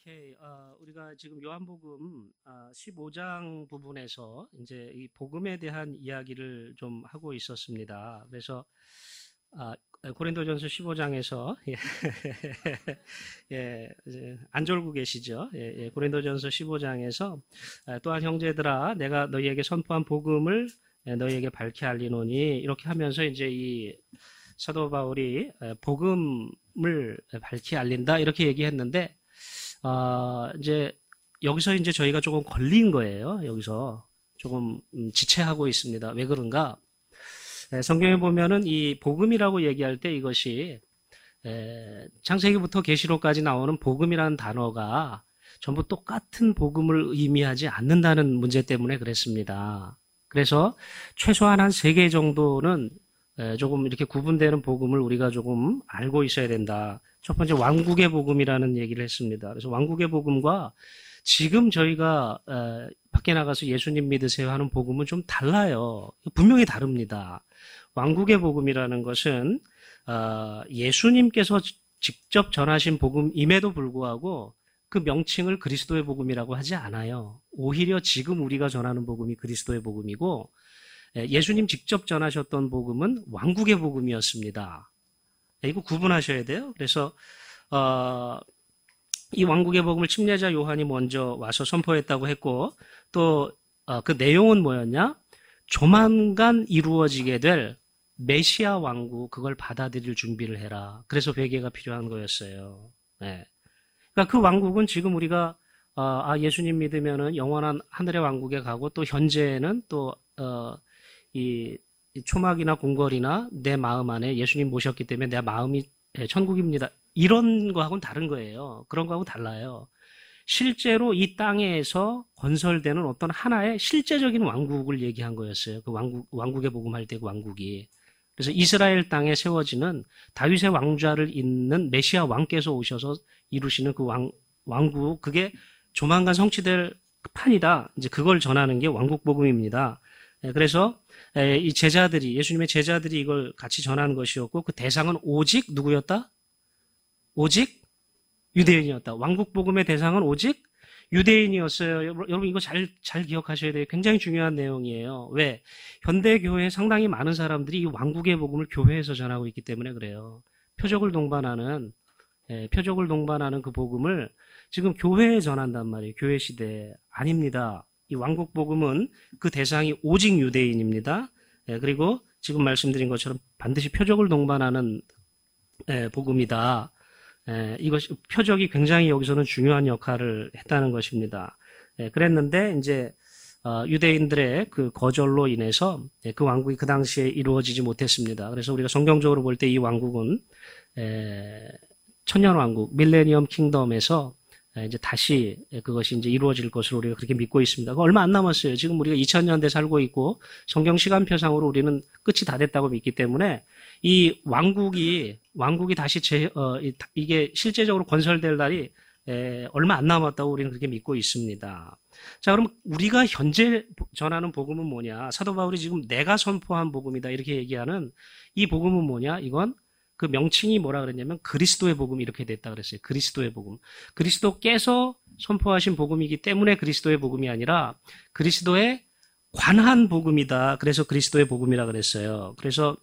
오케이. 우리가 지금 요한복음 15장 부분에서 이제 이 복음에 대한 이야기를 좀 하고 있었습니다. 그래서 고린도전서 15장에서 예, 이제 안 졸고 계시죠? 고린도전서 15장에서 또한 형제들아 내가 너희에게 선포한 복음을 너희에게 밝히 알리노니 이렇게 하면서 이제 이 사도 바울이 복음을 밝히 알린다 이렇게 얘기했는데 이제 여기서 이제 저희가 조금 걸린 거예요. 여기서 조금 지체하고 있습니다. 왜 그런가? 성경에 보면은 이 복음이라고 얘기할 때 이것이 창세기부터 계시록까지 나오는 복음이라는 단어가 전부 똑같은 복음을 의미하지 않는다는 문제 때문에 그랬습니다. 그래서 최소한 한 3개 정도는 조금 이렇게 구분되는 복음을 우리가 조금 알고 있어야 된다. 첫 번째 왕국의 복음이라는 얘기를 했습니다. 그래서 왕국의 복음과 지금 저희가 밖에 나가서 예수님 믿으세요 하는 복음은 좀 달라요. 분명히 다릅니다. 왕국의 복음이라는 것은 예수님께서 직접 전하신 복음임에도 불구하고 그 명칭을 그리스도의 복음이라고 하지 않아요. 오히려 지금 우리가 전하는 복음이 그리스도의 복음이고 예수님 직접 전하셨던 복음은 왕국의 복음이었습니다. 이거 구분하셔야 돼요. 그래서 이 왕국의 복음을 침례자 요한이 먼저 와서 선포했다고 했고 또 그 내용은 뭐였냐? 조만간 이루어지게 될 메시아 왕국 그걸 받아들일 준비를 해라. 그래서 회개가 필요한 거였어요. 네. 그러니까 그 왕국은 지금 우리가 예수님 믿으면은 영원한 하늘의 왕국에 가고 또 현재는 또 이 초막이나 궁궐이나 내 마음 안에 예수님 모셨기 때문에 내 마음이 천국입니다. 이런 거하고는 다른 거예요. 그런 거하고 달라요. 실제로 이 땅에서 건설되는 어떤 하나의 실제적인 왕국을 얘기한 거였어요. 그 왕국의 복음할 때 그 왕국이. 그래서 이스라엘 땅에 세워지는 다윗의 왕좌를 잇는 메시아 왕께서 오셔서 이루시는 그 왕국, 그게 조만간 성취될 판이다. 이제 그걸 전하는 게 왕국 복음입니다. 그래서 이 제자들이, 예수님의 제자들이 이걸 같이 전하는 것이었고 그 대상은 오직 누구였다? 오직 유대인이었다. 왕국 복음의 대상은 오직 유대인이었어요. 여러분 이거 잘 기억하셔야 돼요. 굉장히 중요한 내용이에요. 왜? 현대 교회에 상당히 많은 사람들이 이 왕국의 복음을 교회에서 전하고 있기 때문에 그래요. 표적을 동반하는 그 복음을 지금 교회에 전한단 말이에요. 교회 시대에. 아닙니다. 이 왕국 복음은 그 대상이 오직 유대인입니다. 그리고 지금 말씀드린 것처럼 반드시 표적을 동반하는 복음이다. 이것이 표적이 굉장히 여기서는 중요한 역할을 했다는 것입니다. 그랬는데 이제 유대인들의 그 거절로 인해서 그 왕국이 그 당시에 이루어지지 못했습니다. 그래서 우리가 성경적으로 볼 때 이 왕국은 천년 왕국, 밀레니엄 킹덤에서 이제 다시 그것이 이제 이루어질 것으로 우리가 그렇게 믿고 있습니다. 얼마 안 남았어요. 지금 우리가 2000년대 살고 있고 성경 시간표상으로 우리는 끝이 다 됐다고 믿기 때문에 이 왕국이 다시 이게 실제적으로 건설될 날이 얼마 안 남았다고 우리는 그렇게 믿고 있습니다. 자, 그럼 우리가 현재 전하는 복음은 뭐냐? 사도 바울이 지금 내가 선포한 복음이다 이렇게 얘기하는 이 복음은 뭐냐? 이건 그 명칭이 뭐라 그랬냐면 그리스도의 복음 이렇게 됐다 그랬어요. 그리스도의 복음. 그리스도께서 선포하신 복음이기 때문에 그리스도의 복음이 아니라 그리스도에 관한 복음이다. 그래서 그리스도의 복음이라 그랬어요. 그래서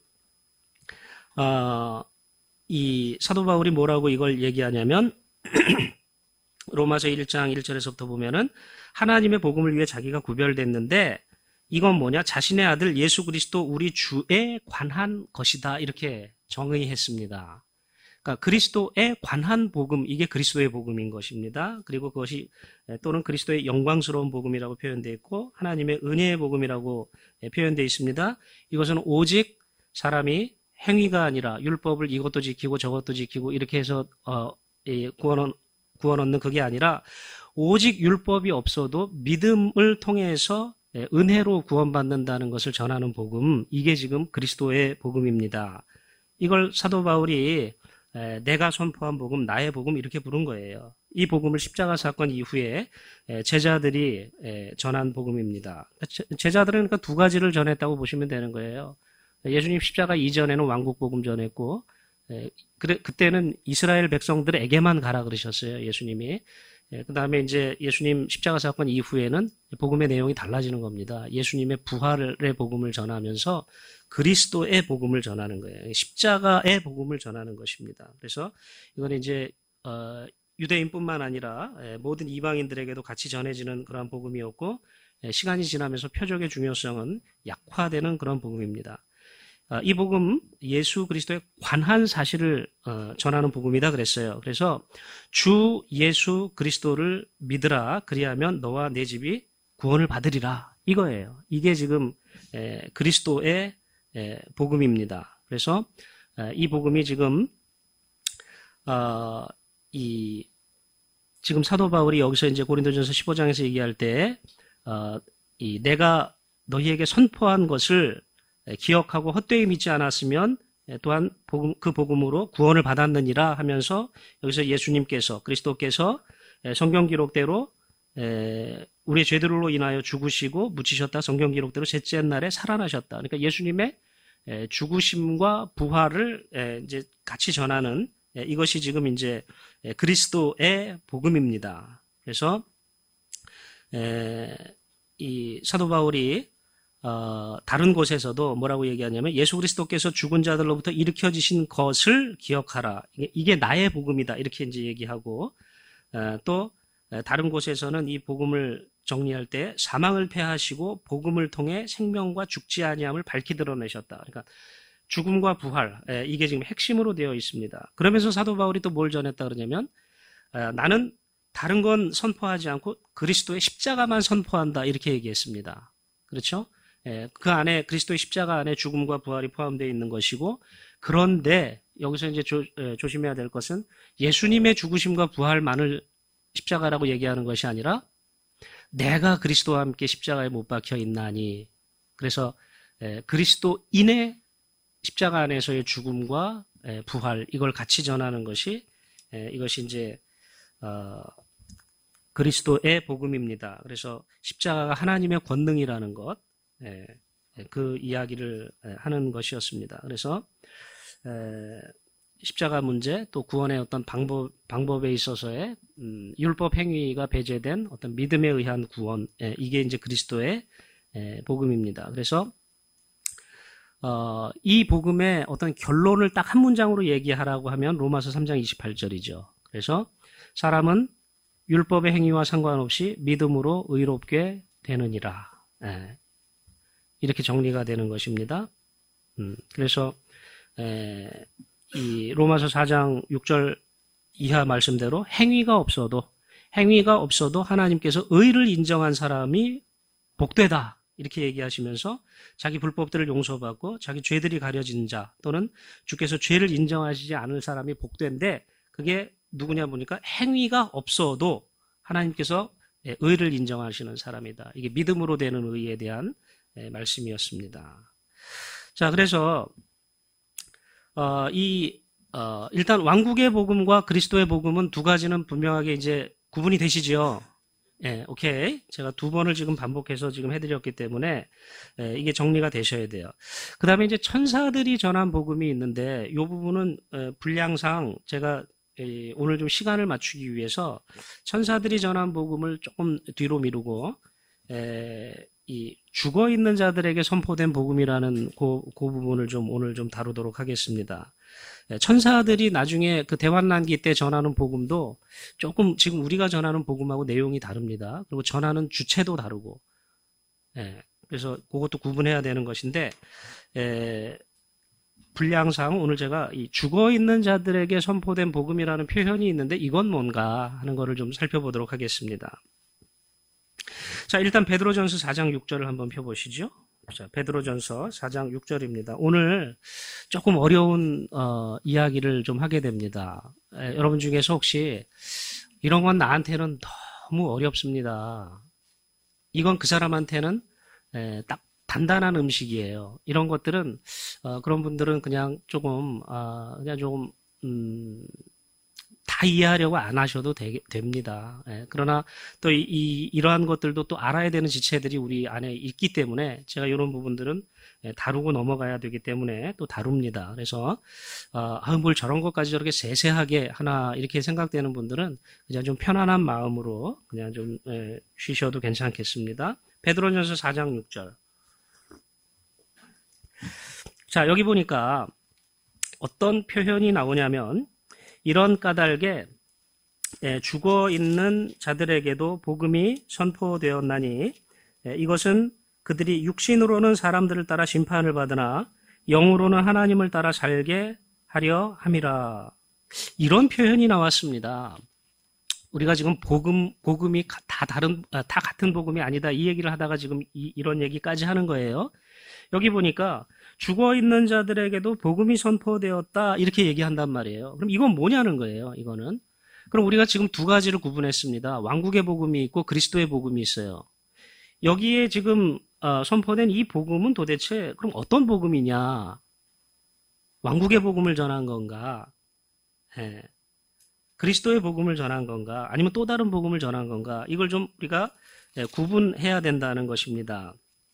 이 사도 바울이 뭐라고 이걸 얘기하냐면 로마서 1장 1절에서부터 보면은 하나님의 복음을 위해 자기가 구별됐는데 이건 뭐냐? 자신의 아들 예수 그리스도 우리 주에 관한 것이다. 이렇게 정의했습니다. 그러니까 그리스도에 관한 복음, 이게 그리스도의 복음인 것입니다. 그리고 그것이 또는 그리스도의 영광스러운 복음이라고 표현되어 있고 하나님의 은혜의 복음이라고 표현되어 있습니다. 이것은 오직 사람이 행위가 아니라 율법을 이것도 지키고 저것도 지키고 이렇게 해서 구원 얻는 그게 아니라 오직 율법이 없어도 믿음을 통해서 은혜로 구원받는다는 것을 전하는 복음, 이게 지금 그리스도의 복음입니다. 이걸 사도 바울이 내가 선포한 복음, 나의 복음 이렇게 부른 거예요. 이 복음을 십자가 사건 이후에 제자들이 전한 복음입니다. 제자들은 그러니까 두 가지를 전했다고 보시면 되는 거예요. 예수님 십자가 이전에는 왕국 복음 전했고 그때는 이스라엘 백성들에게만 가라 그러셨어요. 예수님이. 그 다음에 이제 예수님 십자가 사건 이후에는 복음의 내용이 달라지는 겁니다. 예수님의 부활의 복음을 전하면서 그리스도의 복음을 전하는 거예요. 십자가의 복음을 전하는 것입니다. 그래서 이건 이제 유대인뿐만 아니라 모든 이방인들에게도 같이 전해지는 그런 복음이었고, 시간이 지나면서 표적의 중요성은 약화되는 그런 복음입니다. 이 복음, 예수 그리스도의 관한 사실을 전하는 복음이다 그랬어요. 그래서 주 예수 그리스도를 믿으라, 그리하면 너와 내 집이 구원을 받으리라, 이거예요. 이게 지금 그리스도의 복음입니다. 그래서 이 복음이 지금 지금 사도 바울이 여기서 이제 고린도전서 15장에서 얘기할 때 내가 너희에게 선포한 것을 기억하고 헛되이 믿지 않았으면 또한 그 복음으로 구원을 받았느니라 하면서, 여기서 예수님께서, 그리스도께서 성경 기록대로 우리의 죄들로 인하여 죽으시고 묻히셨다, 성경 기록대로 셋째 날에 살아나셨다. 그러니까 예수님의 죽으심과 부활을 이제 같이 전하는, 이것이 지금 이제 그리스도의 복음입니다. 그래서 이 사도 바울이 다른 곳에서도 뭐라고 얘기하냐면, 예수 그리스도께서 죽은 자들로부터 일으켜지신 것을 기억하라, 이게 나의 복음이다, 이렇게 이제 얘기하고, 또 다른 곳에서는 이 복음을 정리할 때 사망을 패하시고 복음을 통해 생명과 죽지 아니함을 밝히 드러내셨다. 그러니까 죽음과 부활, 이게 지금 핵심으로 되어 있습니다. 그러면서 사도 바울이 또 뭘 전했다 그러냐면, 나는 다른 건 선포하지 않고 그리스도의 십자가만 선포한다, 이렇게 얘기했습니다. 그렇죠? 그 안에, 그리스도의 십자가 안에 죽음과 부활이 포함되어 있는 것이고, 그런데 여기서 이제 조심해야 될 것은 예수님의 죽으심과 부활만을 십자가라고 얘기하는 것이 아니라 내가 그리스도와 함께 십자가에 못 박혀 있나니, 그래서 그리스도인의 십자가 안에서의 죽음과 부활, 이걸 같이 전하는 것이, 이것이 이제 그리스도의 복음입니다. 그래서 십자가가 하나님의 권능이라는 것, 그 이야기를 하는 것이었습니다. 그래서 십자가 문제, 또 구원의 어떤 방법에 있어서의 율법 행위가 배제된 어떤 믿음에 의한 구원, 이게 이제 그리스도의 복음입니다. 그래서 이 복음의 어떤 결론을 딱 한 문장으로 얘기하라고 하면 로마서 3장 28절이죠. 그래서 사람은 율법의 행위와 상관없이 믿음으로 의롭게 되느니라, 이렇게 정리가 되는 것입니다. 그래서 이 로마서 4장 6절 이하 말씀대로 행위가 없어도 하나님께서 의를 인정한 사람이 복되다, 이렇게 얘기하시면서 자기 불법들을 용서받고 자기 죄들이 가려진 자, 또는 주께서 죄를 인정하시지 않을 사람이 복된데, 그게 누구냐 보니까 행위가 없어도 하나님께서 의를 인정하시는 사람이다. 이게 믿음으로 되는 의에 대한 말씀이었습니다. 자, 그래서 일단 왕국의 복음과 그리스도의 복음은 두 가지는 분명하게 이제 구분이 되시죠. 오케이. 제가 두 번을 지금 반복해서 지금 해드렸기 때문에 이게 정리가 되셔야 돼요. 그 다음에 이제 천사들이 전한 복음이 있는데, 이 부분은 분량상 제가 오늘 좀 시간을 맞추기 위해서 천사들이 전한 복음을 조금 뒤로 미루고, 이 죽어 있는 자들에게 선포된 복음이라는 그 부분을 좀 오늘 좀 다루도록 하겠습니다. 천사들이 나중에 그 대환난기 때 전하는 복음도 조금 지금 우리가 전하는 복음하고 내용이 다릅니다. 그리고 전하는 주체도 다르고, 그래서 그것도 구분해야 되는 것인데, 분량상 오늘 제가 이 죽어 있는 자들에게 선포된 복음이라는 표현이 있는데 이건 뭔가 하는 거를 좀 살펴보도록 하겠습니다. 자, 일단 베드로전서 4장 6절을 한번 펴보시죠. 자, 베드로전서 4장 6절입니다. 오늘 조금 어려운 이야기를 좀 하게 됩니다. 여러분 중에서 혹시 이런 건 나한테는 너무 어렵습니다, 이건 그 사람한테는 딱 단단한 음식이에요, 이런 것들은 그런 분들은 그냥 조금 다 이해하려고 안 하셔도 됩니다. 예, 그러나 또 이러한 것들도 또 알아야 되는 지체들이 우리 안에 있기 때문에 제가 이런 부분들은 다루고 넘어가야 되기 때문에 또 다룹니다. 그래서 뭘 저런 것까지 저렇게 세세하게 하나 이렇게 생각되는 분들은 그냥 좀 편안한 마음으로 그냥 좀 쉬셔도 괜찮겠습니다. 베드로전서 4장 6절. 자, 여기 보니까 어떤 표현이 나오냐면 이런 까닭에 죽어 있는 자들에게도 복음이 선포되었나니 이것은 그들이 육신으로는 사람들을 따라 심판을 받으나 영으로는 하나님을 따라 살게 하려 함이라. 이런 표현이 나왔습니다. 우리가 지금 복음이 다 같은 복음이 아니다 이 얘기를 하다가 지금 이런 얘기까지 하는 거예요. 여기 보니까 죽어 있는 자들에게도 복음이 선포되었다 이렇게 얘기한단 말이에요. 그럼 이건 뭐냐는 거예요. 이거는 그럼 우리가 지금 두 가지를 구분했습니다. 왕국의 복음이 있고 그리스도의 복음이 있어요. 여기에 지금 선포된 이 복음은 도대체 그럼 어떤 복음이냐? 왕국의 복음을 전한 건가? 그리스도의 복음을 전한 건가? 아니면 또 다른 복음을 전한 건가? 이걸 좀 우리가 구분해야 된다는 것입니다.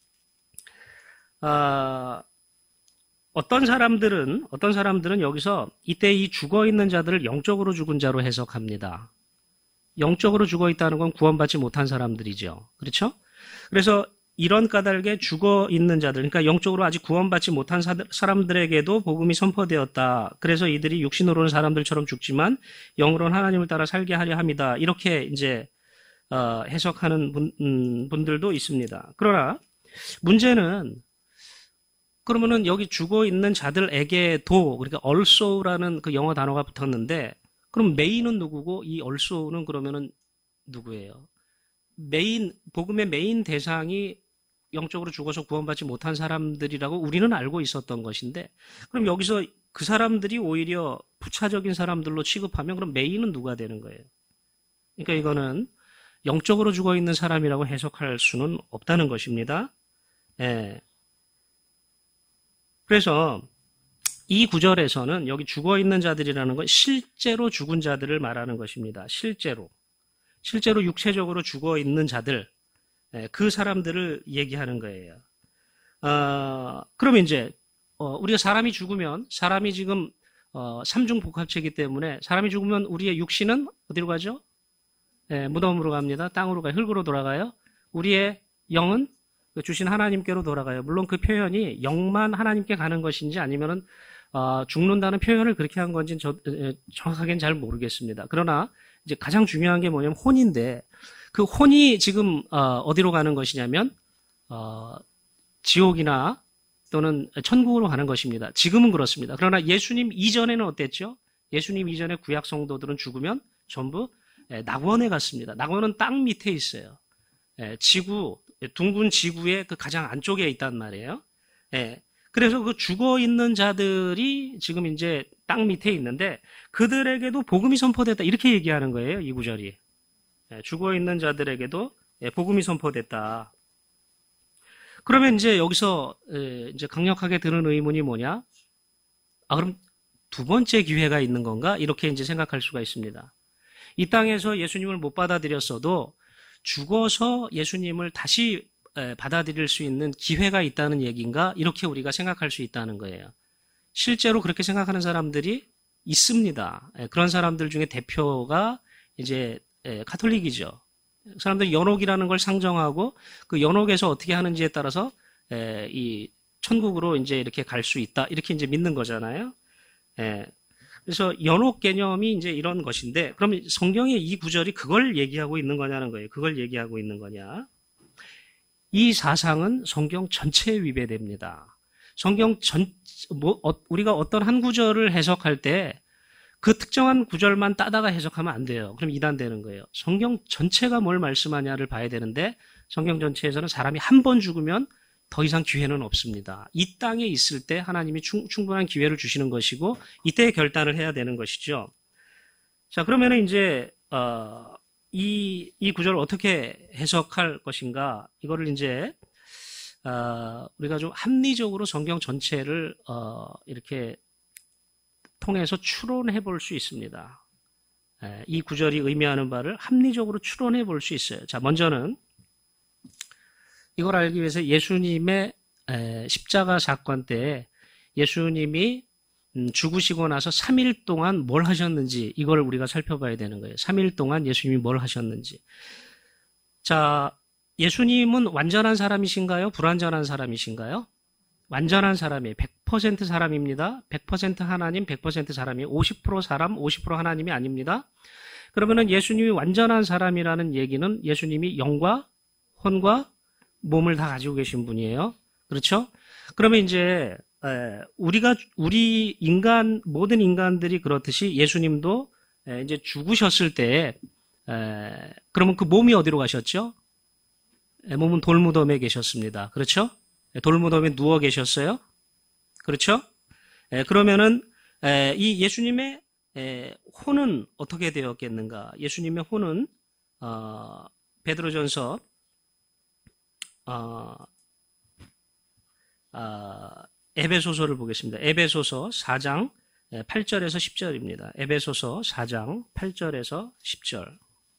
어떤 사람들은 여기서 이때 이 죽어 있는 자들을 영적으로 죽은 자로 해석합니다. 영적으로 죽어 있다는 건 구원받지 못한 사람들이죠. 그렇죠? 그래서 이런 까닭에 죽어 있는 자들, 그러니까 영적으로 아직 구원받지 못한 사람들에게도 복음이 선포되었다. 그래서 이들이 육신으로는 사람들처럼 죽지만 영으로는 하나님을 따라 살게 하려 합니다. 이렇게 이제 해석하는 분들도 있습니다. 그러나 문제는 그러면은 여기 죽어 있는 자들에게도 그러니까 also라는 그 영어 단어가 붙었는데 그럼 메인은 누구고 이 also는 그러면은 누구예요? 복음의 메인 대상이 영적으로 죽어서 구원받지 못한 사람들이라고 우리는 알고 있었던 것인데 그럼 여기서 그 사람들이 오히려 부차적인 사람들로 취급하면 그럼 메인은 누가 되는 거예요? 그러니까 이거는 영적으로 죽어 있는 사람이라고 해석할 수는 없다는 것입니다. 예. 그래서 이 구절에서는 여기 죽어 있는 자들이라는 건 실제로 죽은 자들을 말하는 것입니다. 실제로 육체적으로 죽어 있는 자들, 그 사람들을 얘기하는 거예요. 그러면 이제 우리가 사람이 죽으면 사람이 지금 삼중복합체이기 때문에 사람이 죽으면 우리의 육신은 어디로 가죠? 무덤으로 갑니다. 땅으로 가요. 흙으로 돌아가요. 우리의 영은 주신 하나님께로 돌아가요. 물론 그 표현이 영만 하나님께 가는 것인지 아니면은 죽는다는 표현을 그렇게 한 건지 정확하게는 잘 모르겠습니다. 그러나 이제 가장 중요한 게 뭐냐면 혼인데 그 혼이 지금 어디로 가는 것이냐면 지옥이나 또는 천국으로 가는 것입니다. 지금은 그렇습니다. 그러나 예수님 이전에는 어땠죠? 예수님 이전에 구약 성도들은 죽으면 전부 낙원에 갔습니다. 낙원은 땅 밑에 있어요. 둥근 지구의 그 가장 안쪽에 있단 말이에요. 그래서 그 죽어 있는 자들이 지금 이제 땅 밑에 있는데 그들에게도 복음이 선포됐다. 이렇게 얘기하는 거예요. 이 구절이. 죽어 있는 자들에게도 복음이 선포됐다. 그러면 이제 여기서 이제 강력하게 드는 의문이 뭐냐? 그럼 두 번째 기회가 있는 건가? 이렇게 이제 생각할 수가 있습니다. 이 땅에서 예수님을 못 받아들였어도 죽어서 예수님을 다시 받아들일 수 있는 기회가 있다는 얘기인가? 이렇게 우리가 생각할 수 있다는 거예요. 실제로 그렇게 생각하는 사람들이 있습니다. 그런 사람들 중에 대표가 이제 카톨릭이죠. 사람들이 연옥이라는 걸 상정하고 그 연옥에서 어떻게 하는지에 따라서 이 천국으로 이제 이렇게 갈 수 있다. 이렇게 이제 믿는 거잖아요. 그래서 연옥 개념이 이제 이런 것인데, 그럼 성경의 이 구절이 그걸 얘기하고 있는 거냐는 거예요. 그걸 얘기하고 있는 거냐? 이 사상은 성경 전체에 위배됩니다. 우리가 어떤 한 구절을 해석할 때 그 특정한 구절만 따다가 해석하면 안 돼요. 그럼 이단되는 거예요. 성경 전체가 뭘 말씀하냐를 봐야 되는데, 성경 전체에서는 사람이 한 번 죽으면 더 이상 기회는 없습니다. 이 땅에 있을 때 하나님이 충분한 기회를 주시는 것이고 이때 결단을 해야 되는 것이죠. 자, 그러면은 이제 이 구절을 어떻게 해석할 것인가? 이거를 이제 우리가 좀 합리적으로 성경 전체를 이렇게 통해서 추론해 볼 수 있습니다. 이 구절이 의미하는 바를 합리적으로 추론해 볼 수 있어요. 자, 먼저는 이걸 알기 위해서 예수님의 십자가 사건 때 예수님이 죽으시고 나서 3일 동안 뭘 하셨는지 이걸 우리가 살펴봐야 되는 거예요. 3일 동안 예수님이 뭘 하셨는지. 자, 예수님은 완전한 사람이신가요? 불완전한 사람이신가요? 완전한 사람이에요. 100% 사람입니다. 100% 하나님, 100% 사람이에요. 50% 사람, 50% 하나님이 아닙니다. 그러면은 예수님이 완전한 사람이라는 얘기는 예수님이 영과 혼과 몸을 다 가지고 계신 분이에요. 그렇죠? 그러면 이제 우리 인간, 모든 인간들이 그렇듯이 예수님도 이제 죽으셨을 때 그러면 그 몸이 어디로 가셨죠? 몸은 돌무덤에 계셨습니다. 그렇죠? 돌무덤에 누워 계셨어요. 그렇죠? 그러면은 이 예수님의 혼은 어떻게 되었겠는가? 예수님의 혼은 베드로전서 에베소서를 보겠습니다. 에베소서 4장 8절에서 10절입니다. 에베소서 4장 8절에서 10절.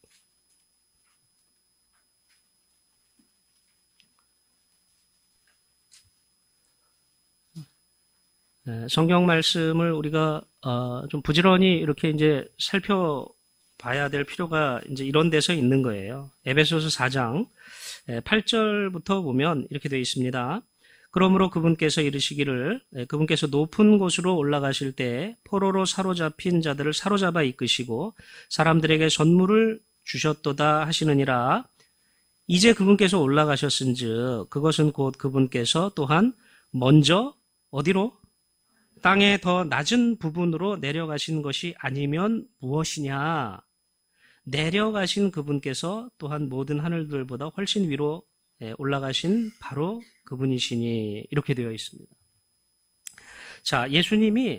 성경 말씀을 우리가 좀 부지런히 이렇게 이제 살펴봐야 될 필요가 이제 이런 데서 있는 거예요. 에베소서 4장 8절부터 보면 이렇게 되어 있습니다. 그러므로 그분께서 이르시기를 그분께서 높은 곳으로 올라가실 때 포로로 사로잡힌 자들을 사로잡아 이끄시고 사람들에게 선물을 주셨도다 하시느니라. 이제 그분께서 올라가셨은즉 그것은 곧 그분께서 또한 먼저 어디로? 땅의 더 낮은 부분으로 내려가신 것이 아니면 무엇이냐? 내려가신 그분께서 또한 모든 하늘들보다 훨씬 위로 올라가신 바로 그분이시니 이렇게 되어 있습니다. 자, 예수님이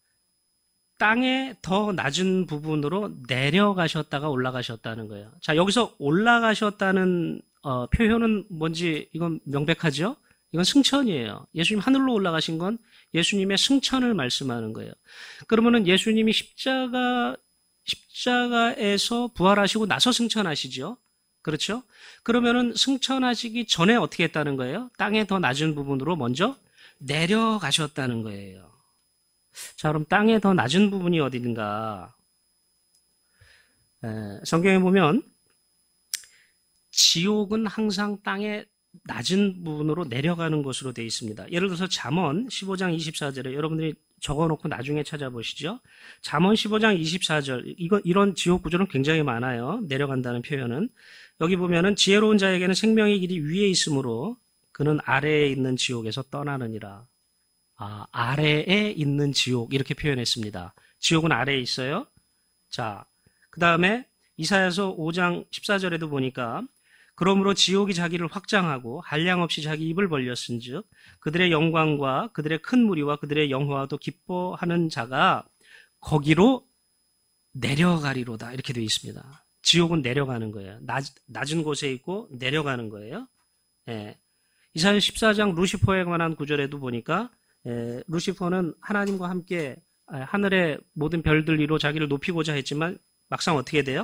땅의 더 낮은 부분으로 내려가셨다가 올라가셨다는 거예요. 자, 여기서 올라가셨다는 표현은 뭔지 이건 명백하죠? 이건 승천이에요. 예수님 하늘로 올라가신 건 예수님의 승천을 말씀하는 거예요. 그러면은 예수님이 십자가에서 부활하시고 나서 승천하시죠? 그렇죠? 그러면은 승천하시기 전에 어떻게 했다는 거예요? 땅의 더 낮은 부분으로 먼저 내려가셨다는 거예요. 자, 그럼 땅의 더 낮은 부분이 어디인가? 성경에 보면 지옥은 항상 땅의 낮은 부분으로 내려가는 것으로 되어 있습니다. 예를 들어서 잠언 15장 24절에 여러분들이 적어놓고 나중에 찾아보시죠. 잠언 15장 24절 이런 지옥 구조는 굉장히 많아요. 내려간다는 표현은. 여기 보면은 지혜로운 자에게는 생명의 길이 위에 있으므로 그는 아래에 있는 지옥에서 떠나느니라. 아래에 있는 지옥 이렇게 표현했습니다. 지옥은 아래에 있어요. 자, 그 다음에 이사야서 5장 14절에도 보니까 그러므로 지옥이 자기를 확장하고 한량없이 자기 입을 벌렸은즉 그들의 영광과 그들의 큰 무리와 그들의 영화도 기뻐하는 자가 거기로 내려가리로다 이렇게 되어 있습니다. 지옥은 내려가는 거예요. 낮은 곳에 있고 내려가는 거예요. 이사야 14장 루시퍼에 관한 구절에도 보니까 루시퍼는 하나님과 함께 하늘의 모든 별들 위로 자기를 높이고자 했지만 막상 어떻게 돼요?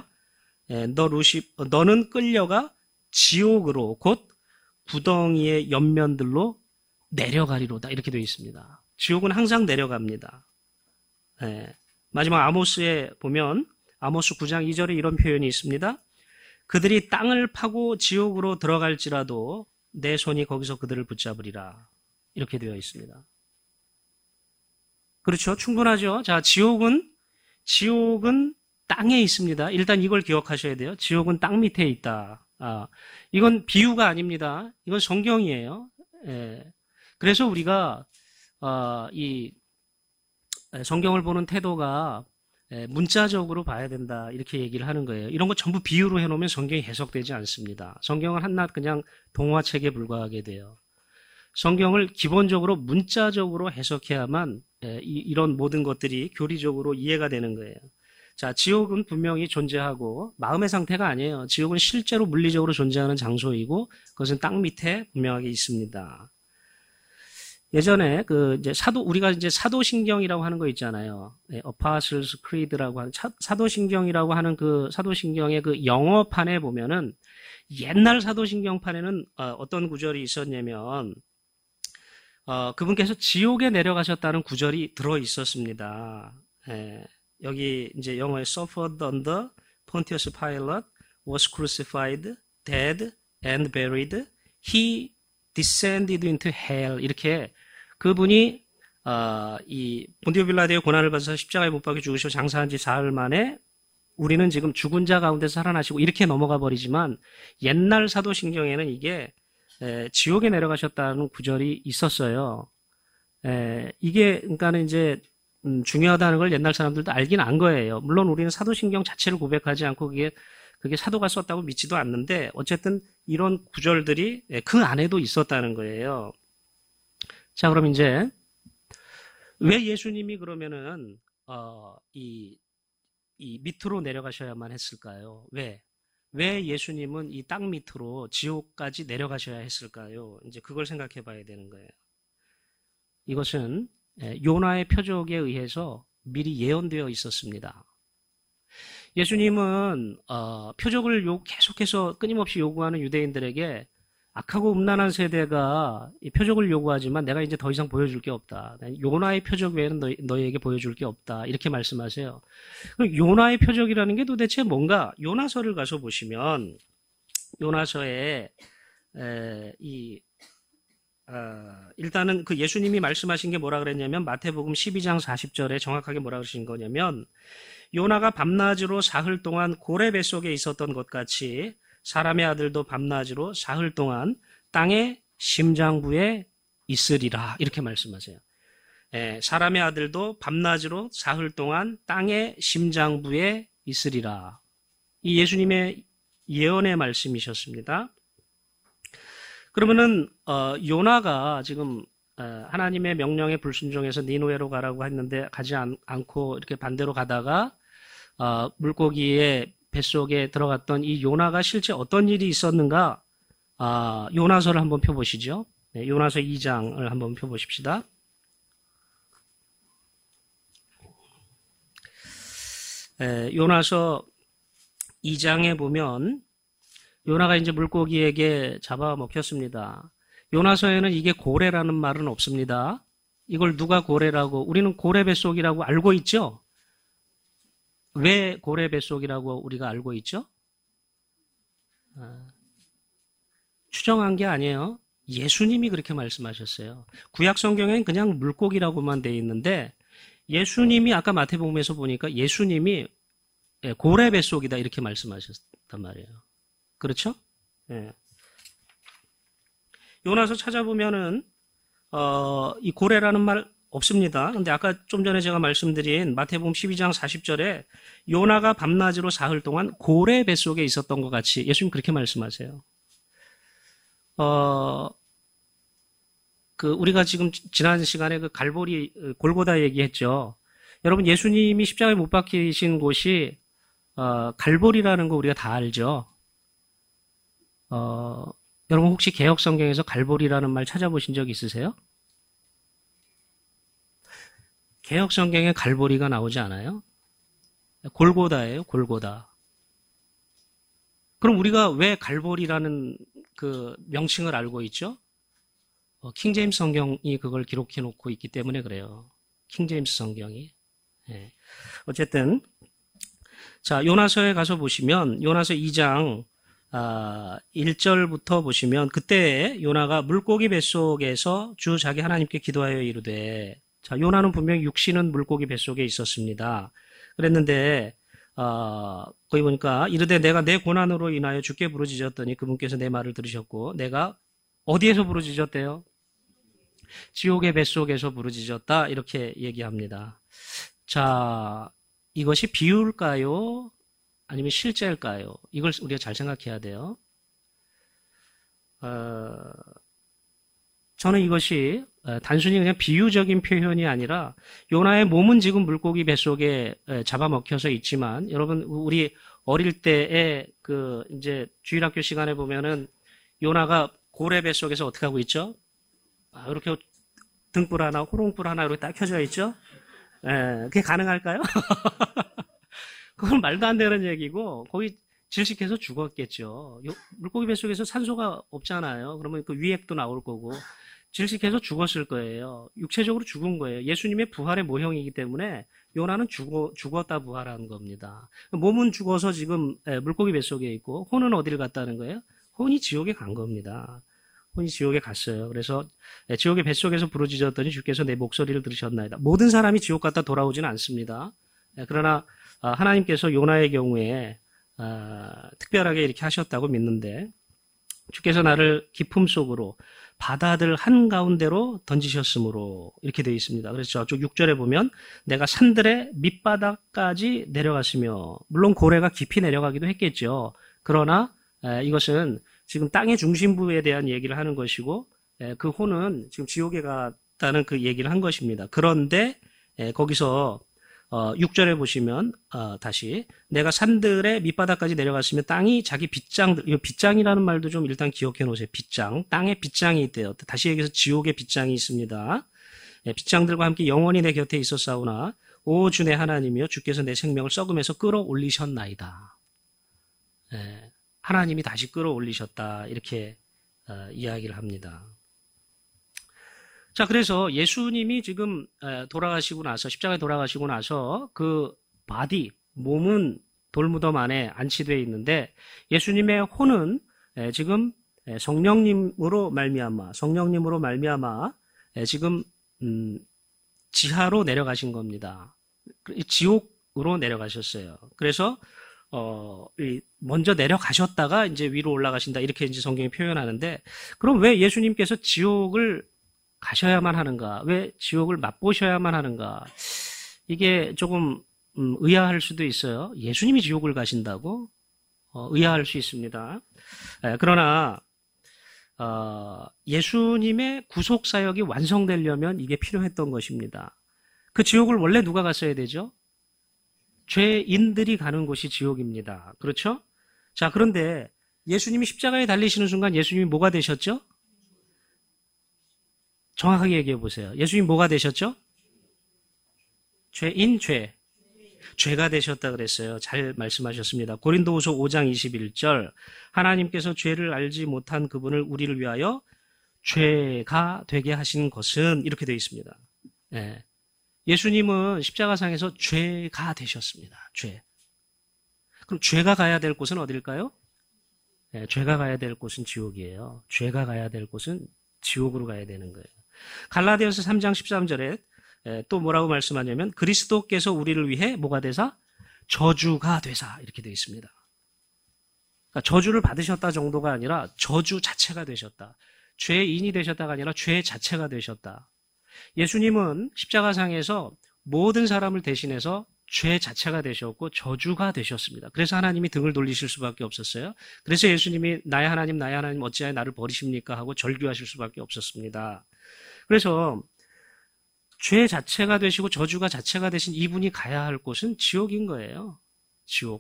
너는 끌려가 지옥으로 곧 구덩이의 옆면들로 내려가리로다 이렇게 되어 있습니다. 지옥은 항상 내려갑니다. 마지막 아모스에 보면 아모스 9장 2절에 이런 표현이 있습니다. 그들이 땅을 파고 지옥으로 들어갈지라도 내 손이 거기서 그들을 붙잡으리라 이렇게 되어 있습니다. 그렇죠? 충분하죠? 자, 지옥은 땅에 있습니다. 일단 이걸 기억하셔야 돼요. 지옥은 땅 밑에 있다. 이건 비유가 아닙니다. 이건 성경이에요. 그래서 우리가 이 성경을 보는 태도가 문자적으로 봐야 된다 이렇게 얘기를 하는 거예요. 이런 거 전부 비유로 해놓으면 성경이 해석되지 않습니다. 성경은 한낱 그냥 동화책에 불과하게 돼요. 성경을 기본적으로 문자적으로 해석해야만 이런 모든 것들이 교리적으로 이해가 되는 거예요. 자, 지옥은 분명히 존재하고 마음의 상태가 아니에요. 지옥은 실제로 물리적으로 존재하는 장소이고 그것은 땅 밑에 분명하게 있습니다. 예전에 이제 우리가 이제 사도신경이라고 하는 거 있잖아요. 네, Apostles' Creed라고 하는 사도신경이라고 하는 그 사도신경의 그 영어판에 보면은 옛날 사도신경판에는 어떤 구절이 있었냐면 그분께서 지옥에 내려가셨다는 구절이 들어 있었습니다. 예, 여기 이제 영어에 suffered under Pontius Pilate, was crucified, dead and buried. He descended into hell. 이렇게 그분이 이 본디오 빌라도의 고난을 받아서 십자가에 못 박혀 죽으시고 장사한 지 사흘 만에 우리는 지금 죽은 자 가운데 살아나시고 이렇게 넘어가 버리지만 옛날 사도신경에는 이게 지옥에 내려가셨다는 구절이 있었어요. 이게 그러니까는 이제 중요하다는 걸 옛날 사람들도 알긴 안 거예요. 물론 우리는 사도신경 자체를 고백하지 않고 그게 사도가 썼다고 믿지도 않는데 어쨌든 이런 구절들이 그 안에도 있었다는 거예요. 자, 그럼 이제 왜 예수님이 그러면은 이 밑으로 내려가셔야만 했을까요? 왜 예수님은 이 땅 밑으로 지옥까지 내려가셔야 했을까요? 이제 그걸 생각해 봐야 되는 거예요. 이것은 요나의 표적에 의해서 미리 예언되어 있었습니다. 예수님은 표적을 계속해서 끊임없이 요구하는 유대인들에게 악하고 음란한 세대가 이 표적을 요구하지만 내가 이제 더 이상 보여줄 게 없다. 요나의 표적 외에는 너희에게 보여줄 게 없다. 이렇게 말씀하세요. 그럼 요나의 표적이라는 게 도대체 뭔가? 요나서를 가서 보시면 요나서에 일단은 그 예수님이 말씀하신 게 뭐라 그랬냐면 마태복음 12장 40절에 정확하게 뭐라 그러신 거냐면 요나가 밤낮으로 사흘 동안 고래 뱃속에 있었던 것 같이 사람의 아들도 밤낮으로 사흘 동안 땅의 심장부에 있으리라. 이렇게 말씀하세요. 사람의 아들도 밤낮으로 사흘 동안 땅의 심장부에 있으리라. 이 예수님의 예언의 말씀이셨습니다. 그러면은 요나가 지금 하나님의 명령에 불순종해서 니느웨로 가라고 했는데 가지 않고 이렇게 반대로 가다가 물고기의 뱃속에 들어갔던 이 요나가 실제 어떤 일이 있었는가? 요나서를 한번 펴보시죠. 네, 요나서 2장을 한번 펴보십시다. 요나서 2장에 보면 요나가 이제 물고기에게 잡아먹혔습니다. 요나서에는 이게 고래라는 말은 없습니다. 이걸 누가 고래라고, 우리는 고래 뱃속이라고 알고 있죠? 왜 고래 뱃속이라고 우리가 알고 있죠? 추정한 게 아니에요. 예수님이 그렇게 말씀하셨어요. 구약 성경엔 그냥 물고기라고만 돼 있는데 예수님이 아까 마태복음에서 보니까 예수님이 고래 뱃속이다 이렇게 말씀하셨단 말이에요. 그렇죠? 예. 요나서 찾아보면은 이 고래라는 말 없습니다. 근데 아까 좀 전에 제가 말씀드린 마태복음 12장 40절에 요나가 밤낮으로 사흘 동안 고래 뱃속에 있었던 것 같이 예수님 그렇게 말씀하세요. 우리가 지금 지난 시간에 그 갈보리 골고다 얘기했죠. 여러분 예수님이 십자가에 못 박히신 곳이 갈보리라는 거 우리가 다 알죠. 여러분 혹시 개역 성경에서 갈보리라는 말 찾아보신 적 있으세요? 개역 성경에 갈보리가 나오지 않아요? 골고다예요, 골고다. 그럼 우리가 왜 갈보리라는 그 명칭을 알고 있죠? 킹제임스 성경이 그걸 기록해 놓고 있기 때문에 그래요. 킹제임스 성경이. 네. 어쨌든 자 요나서에 가서 보시면 요나서 2장 1절부터 보시면 그때 요나가 물고기 뱃속에서 주 자기 하나님께 기도하여 이르되 자 요나는 분명히 육신은 물고기 뱃속에 있었습니다. 그랬는데 거기 보니까 이르되 내가 내 고난으로 인하여 주께 부르짖었더니 그분께서 내 말을 들으셨고 내가 어디에서 부르짖었대요? 지옥의 뱃속에서 부르짖었다 이렇게 얘기합니다. 자 이것이 비유일까요? 아니면 실제일까요? 이걸 우리가 잘 생각해야 돼요. 저는 이것이 단순히 그냥 비유적인 표현이 아니라 요나의 몸은 지금 물고기 뱃속에 잡아먹혀서 있지만 여러분 우리 어릴 때에 그 이제 주일학교 시간에 보면은 요나가 고래 뱃속에서 어떻게 하고 있죠? 이렇게 등불 하나, 호롱불 하나 이렇게 딱 켜져 있죠? 예, 그게 가능할까요? 그건 말도 안 되는 얘기고, 거기 질식해서 죽었겠죠. 물고기 뱃속에서 산소가 없잖아요. 그러면 그 위액도 나올 거고, 질식해서 죽었을 거예요. 육체적으로 죽은 거예요. 예수님의 부활의 모형이기 때문에 요나는 죽었다 부활한 겁니다. 몸은 죽어서 지금 물고기 뱃속에 있고, 혼은 어디를 갔다는 거예요? 혼이 지옥에 간 겁니다. 혼이 지옥에 갔어요. 그래서 지옥의 뱃속에서 부르짖었더니 주께서 내 목소리를 들으셨나이다. 모든 사람이 지옥 갔다 돌아오지는 않습니다. 그러나 하나님께서 요나의 경우에 특별하게 이렇게 하셨다고 믿는데, 주께서 나를 깊음 속으로 바다들 한가운데로 던지셨으므로 이렇게 되어 있습니다. 그래서 저쪽 6절에 보면 내가 산들의 밑바닥까지 내려갔으며, 물론 고래가 깊이 내려가기도 했겠죠. 그러나 이것은 지금 땅의 중심부에 대한 얘기를 하는 것이고, 그 혼은 지금 지옥에 갔다는 그 얘기를 한 것입니다. 그런데 거기서 6절에 보시면 다시 내가 산들의 밑바닥까지 내려갔으면 땅이 자기 빗장들, 이 빗장이라는 말도 좀 일단 기억해 놓으세요. 빗장, 땅에 빗장이 있대요. 다시 얘기해서 지옥에 빗장이 있습니다. 빗장들과 함께 영원히 내 곁에 있었사오나 오 주 내 하나님이여 주께서 내 생명을 썩음에서 끌어올리셨나이다. 하나님이 다시 끌어올리셨다, 이렇게 이야기를 합니다. 자, 그래서 예수님이 지금 돌아가시고 나서, 십자가에 돌아가시고 나서 그 바디, 몸은 돌무덤 안에 안치되어 있는데, 예수님의 혼은 지금 성령님으로 말미암아 지금 지하로 내려가신 겁니다. 지옥으로 내려가셨어요. 그래서 먼저 내려가셨다가 이제 위로 올라가신다, 이렇게 이제 성경이 표현하는데, 그럼 왜 예수님께서 지옥을 가셔야만 하는가? 왜 지옥을 맛보셔야만 하는가? 이게 조금 의아할 수도 있어요. 예수님이 지옥을 가신다고? 의아할 수 있습니다. 그러나 예수님의 구속사역이 완성되려면 이게 필요했던 것입니다. 그 지옥을 원래 누가 갔어야 되죠? 죄인들이 가는 곳이 지옥입니다. 그렇죠? 자, 그런데 예수님이 십자가에 달리시는 순간 예수님이 뭐가 되셨죠? 정확하게 얘기해 보세요. 예수님 뭐가 되셨죠? 죄가 되셨다 그랬어요. 잘 말씀하셨습니다. 고린도후서 5장 21절, 하나님께서 죄를 알지 못한 그분을 우리를 위하여 죄가 되게 하신 것은, 이렇게 되어 있습니다. 예수님은 십자가상에서 죄가 되셨습니다. 죄. 그럼 죄가 가야 될 곳은 어딜까요? 죄가 가야 될 곳은 지옥이에요. 죄가 가야 될 곳은 지옥으로 가야 되는 거예요. 갈라디아서 3장 13절에 또 뭐라고 말씀하냐면, 그리스도께서 우리를 위해 뭐가 되사? 저주가 되사, 이렇게 되어 있습니다. 그러니까 저주를 받으셨다 정도가 아니라 저주 자체가 되셨다. 죄인이 되셨다가 아니라 죄 자체가 되셨다. 예수님은 십자가상에서 모든 사람을 대신해서 죄 자체가 되셨고 저주가 되셨습니다. 그래서 하나님이 등을 돌리실 수밖에 없었어요. 그래서 예수님이 나의 하나님 어찌하여 나를 버리십니까 하고 절규하실 수밖에 없었습니다. 그래서 죄 자체가 되시고 저주가 자체가 되신 이분이 가야 할 곳은 지옥인 거예요. 지옥.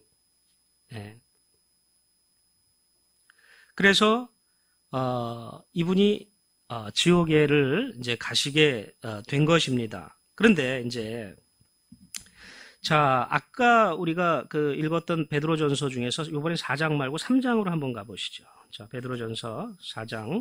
그래서 이분이 지옥에를 이제 가시게 된 것입니다. 그런데 이제, 자, 아까 우리가 그 읽었던 베드로전서 중에서 이번에 4장 말고 3장으로 한번 가보시죠. 자, 베드로전서 4장.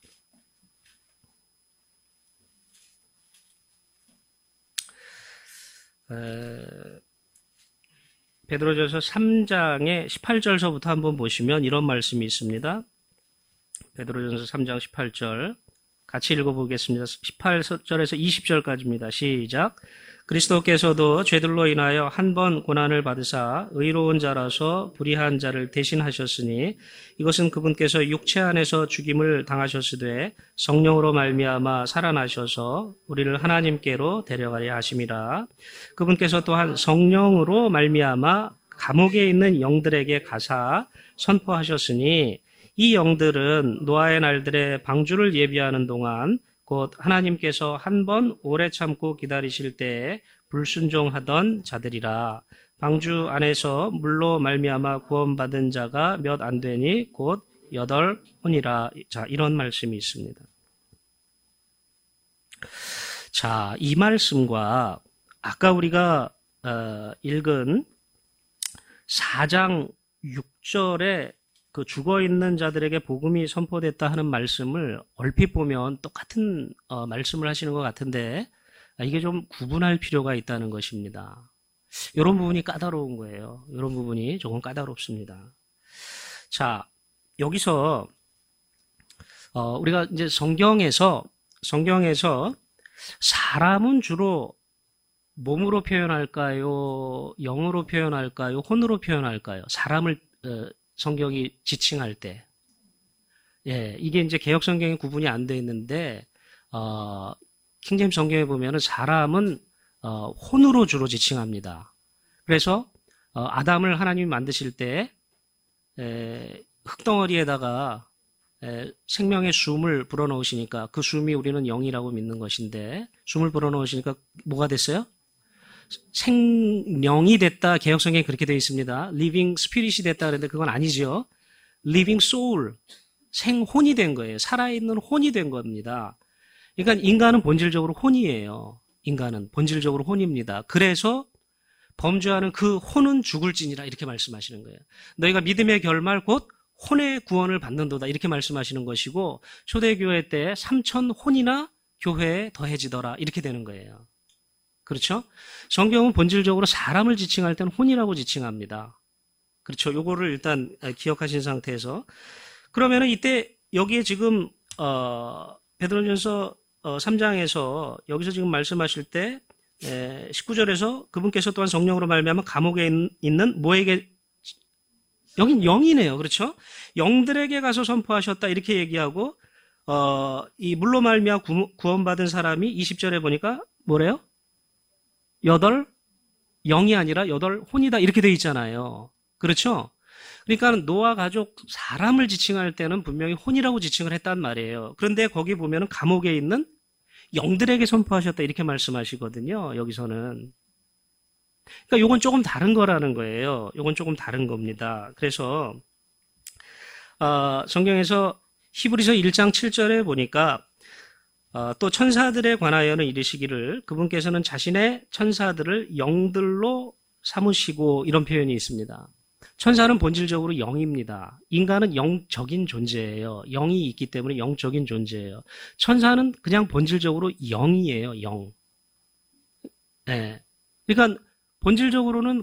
베드로전서 3장의 18절서부터 한번 보시면 이런 말씀이 있습니다. 베드로전서 3장 18절 같이 읽어보겠습니다. 18절에서 20절까지입니다. 시작. 그리스도께서도 죄들로 인하여 한 번 고난을 받으사 의로운 자라서 불의한 자를 대신하셨으니, 이것은 그분께서 육체 안에서 죽임을 당하셨으되 성령으로 말미암아 살아나셔서 우리를 하나님께로 데려가려 하심이라. 그분께서 또한 성령으로 말미암아 감옥에 있는 영들에게 가사 선포하셨으니, 이 영들은 노아의 날들의 방주를 예비하는 동안 곧 하나님께서 한 번 오래 참고 기다리실 때에 불순종하던 자들이라. 방주 안에서 물로 말미암아 구원받은 자가 몇 안 되니 곧 8혼이라. 자, 이런 말씀이 있습니다. 자, 이 말씀과 아까 우리가 읽은 4장 6절에 그 죽어있는 자들에게 복음이 선포됐다 하는 말씀을 얼핏 보면 똑같은 말씀을 하시는 것 같은데 이게 좀 구분할 필요가 있다는 것입니다. 이런 부분이 까다로운 거예요. 이런 부분이 조금 까다롭습니다. 자, 여기서 우리가 이제 성경에서 사람은 주로 몸으로 표현할까요? 영으로 표현할까요? 혼으로 표현할까요? 사람을 성경이 지칭할 때. 예, 이게 이제 개역 성경에 구분이 안 돼 있는데 킹제임스 성경에 보면은 사람은 혼으로 주로 지칭합니다. 그래서 아담을 하나님이 만드실 때 흙덩어리에다가 생명의 숨을 불어넣으시니까 그 숨이 우리는 영이라고 믿는 것인데 숨을 불어넣으시니까 뭐가 됐어요? 생명이 됐다. 개역성경에 그렇게 되어 있습니다. living spirit이 됐다 그랬는데 그건 아니죠. living soul, 생혼이 된 거예요. 살아있는 혼이 된 겁니다. 그러니까 인간은 본질적으로 혼이에요. 인간은 본질적으로 혼입니다. 그래서 범죄하는 그 혼은 죽을지니라 이렇게 말씀하시는 거예요. 너희가 믿음의 결말 곧 혼의 구원을 받는도다 이렇게 말씀하시는 것이고 초대교회 때 3천 혼이나 교회에 더해지더라 이렇게 되는 거예요. 그렇죠? 성경은 본질적으로 사람을 지칭할 때는 혼이라고 지칭합니다. 그렇죠? 요거를 일단 기억하신 상태에서 그러면은 이때 여기에 지금 베드로전서 3장에서 여기서 지금 말씀하실 때 19절에서 그분께서 또한 성령으로 말미암아 감옥에 있는 뭐에게 여긴 영이네요. 그렇죠? 영들에게 가서 선포하셨다 이렇게 얘기하고 이 물로 말미암아 구원받은 사람이 20절에 보니까 뭐래요? 8영이 아니라 8혼이다 이렇게 돼 있잖아요. 그렇죠? 그러니까 노아 가족 사람을 지칭할 때는 분명히 혼이라고 지칭을 했단 말이에요. 그런데 거기 보면은 감옥에 있는 영들에게 선포하셨다 이렇게 말씀하시거든요. 여기서는. 그러니까 요건 조금 다른 거라는 거예요. 요건 조금 다른 겁니다. 그래서 성경에서 히브리서 1장 7절에 보니까 또 천사들에 관하여는 이르시기를 그분께서는 자신의 천사들을 영들로 삼으시고 이런 표현이 있습니다. 천사는 본질적으로 영입니다. 인간은 영적인 존재예요. 영이 있기 때문에 영적인 존재예요. 천사는 그냥 본질적으로 영이에요. 영. 네. 그러니까 본질적으로는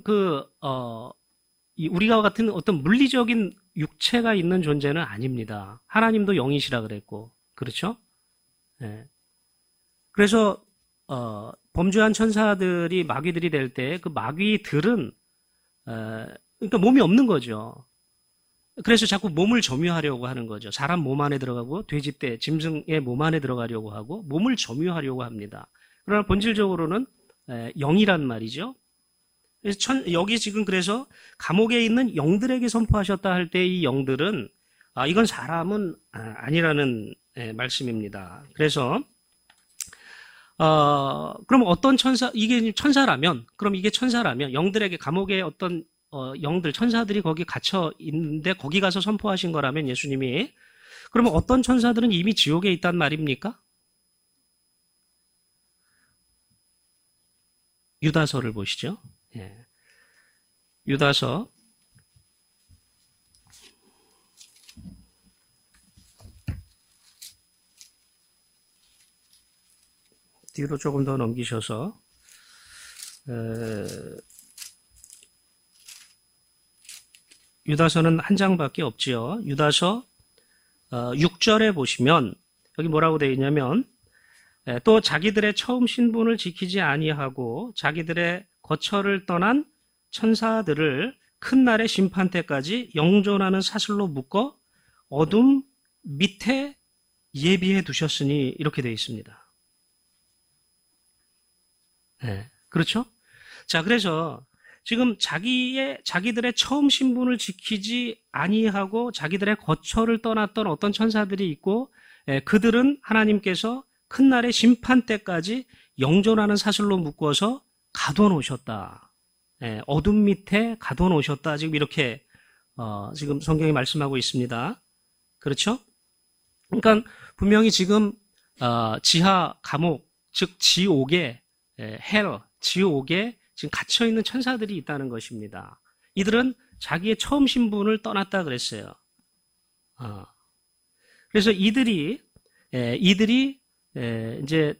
우리가 같은 어떤 물리적인 육체가 있는 존재는 아닙니다. 하나님도 영이시라 그랬고, 그렇죠? 네. 그래서 범죄한 천사들이 마귀들이 될 때 그 마귀들은 그러니까 몸이 없는 거죠. 그래서 자꾸 몸을 점유하려고 하는 거죠. 사람 몸 안에 들어가고 돼지떼, 짐승의 몸 안에 들어가려고 하고 몸을 점유하려고 합니다. 그러나 본질적으로는 영이란 말이죠. 그래서 여기 지금 그래서 감옥에 있는 영들에게 선포하셨다 할 때 이 영들은 이건 사람은 아니라는 말씀입니다. 그래서 그럼 어떤 이게 천사라면, 그럼 이게 천사라면 영들에게 감옥에 어떤 영들, 천사들이 거기 갇혀 있는데 거기 가서 선포하신 거라면 예수님이 그러면 어떤 천사들은 이미 지옥에 있단 말입니까? 유다서를 보시죠. 예. 유다서 뒤로 조금 더 넘기셔서 유다서는 한 장밖에 없지요. 유다서 6절에 보시면 여기 뭐라고 되어 있냐면 또 자기들의 처음 신분을 지키지 아니하고 자기들의 거처를 떠난 천사들을 큰 날의 심판 때까지 영존하는 사슬로 묶어 어둠 밑에 예비해 두셨으니 이렇게 되어 있습니다. 네, 그렇죠? 자, 그래서 지금 자기들의 처음 신분을 지키지 아니하고 자기들의 거처를 떠났던 어떤 천사들이 있고 그들은 하나님께서 큰 날의 심판 때까지 영존하는 사슬로 묶어서 가둬놓으셨다. 어둠 밑에 가둬놓으셨다. 지금 이렇게 지금 성경이 말씀하고 있습니다. 그렇죠? 그러니까 분명히 지금 지하 감옥 즉 지옥에 헬, 지옥에 지금 갇혀 있는 천사들이 있다는 것입니다. 이들은 자기의 처음 신분을 떠났다 그랬어요. 그래서 이들이 이제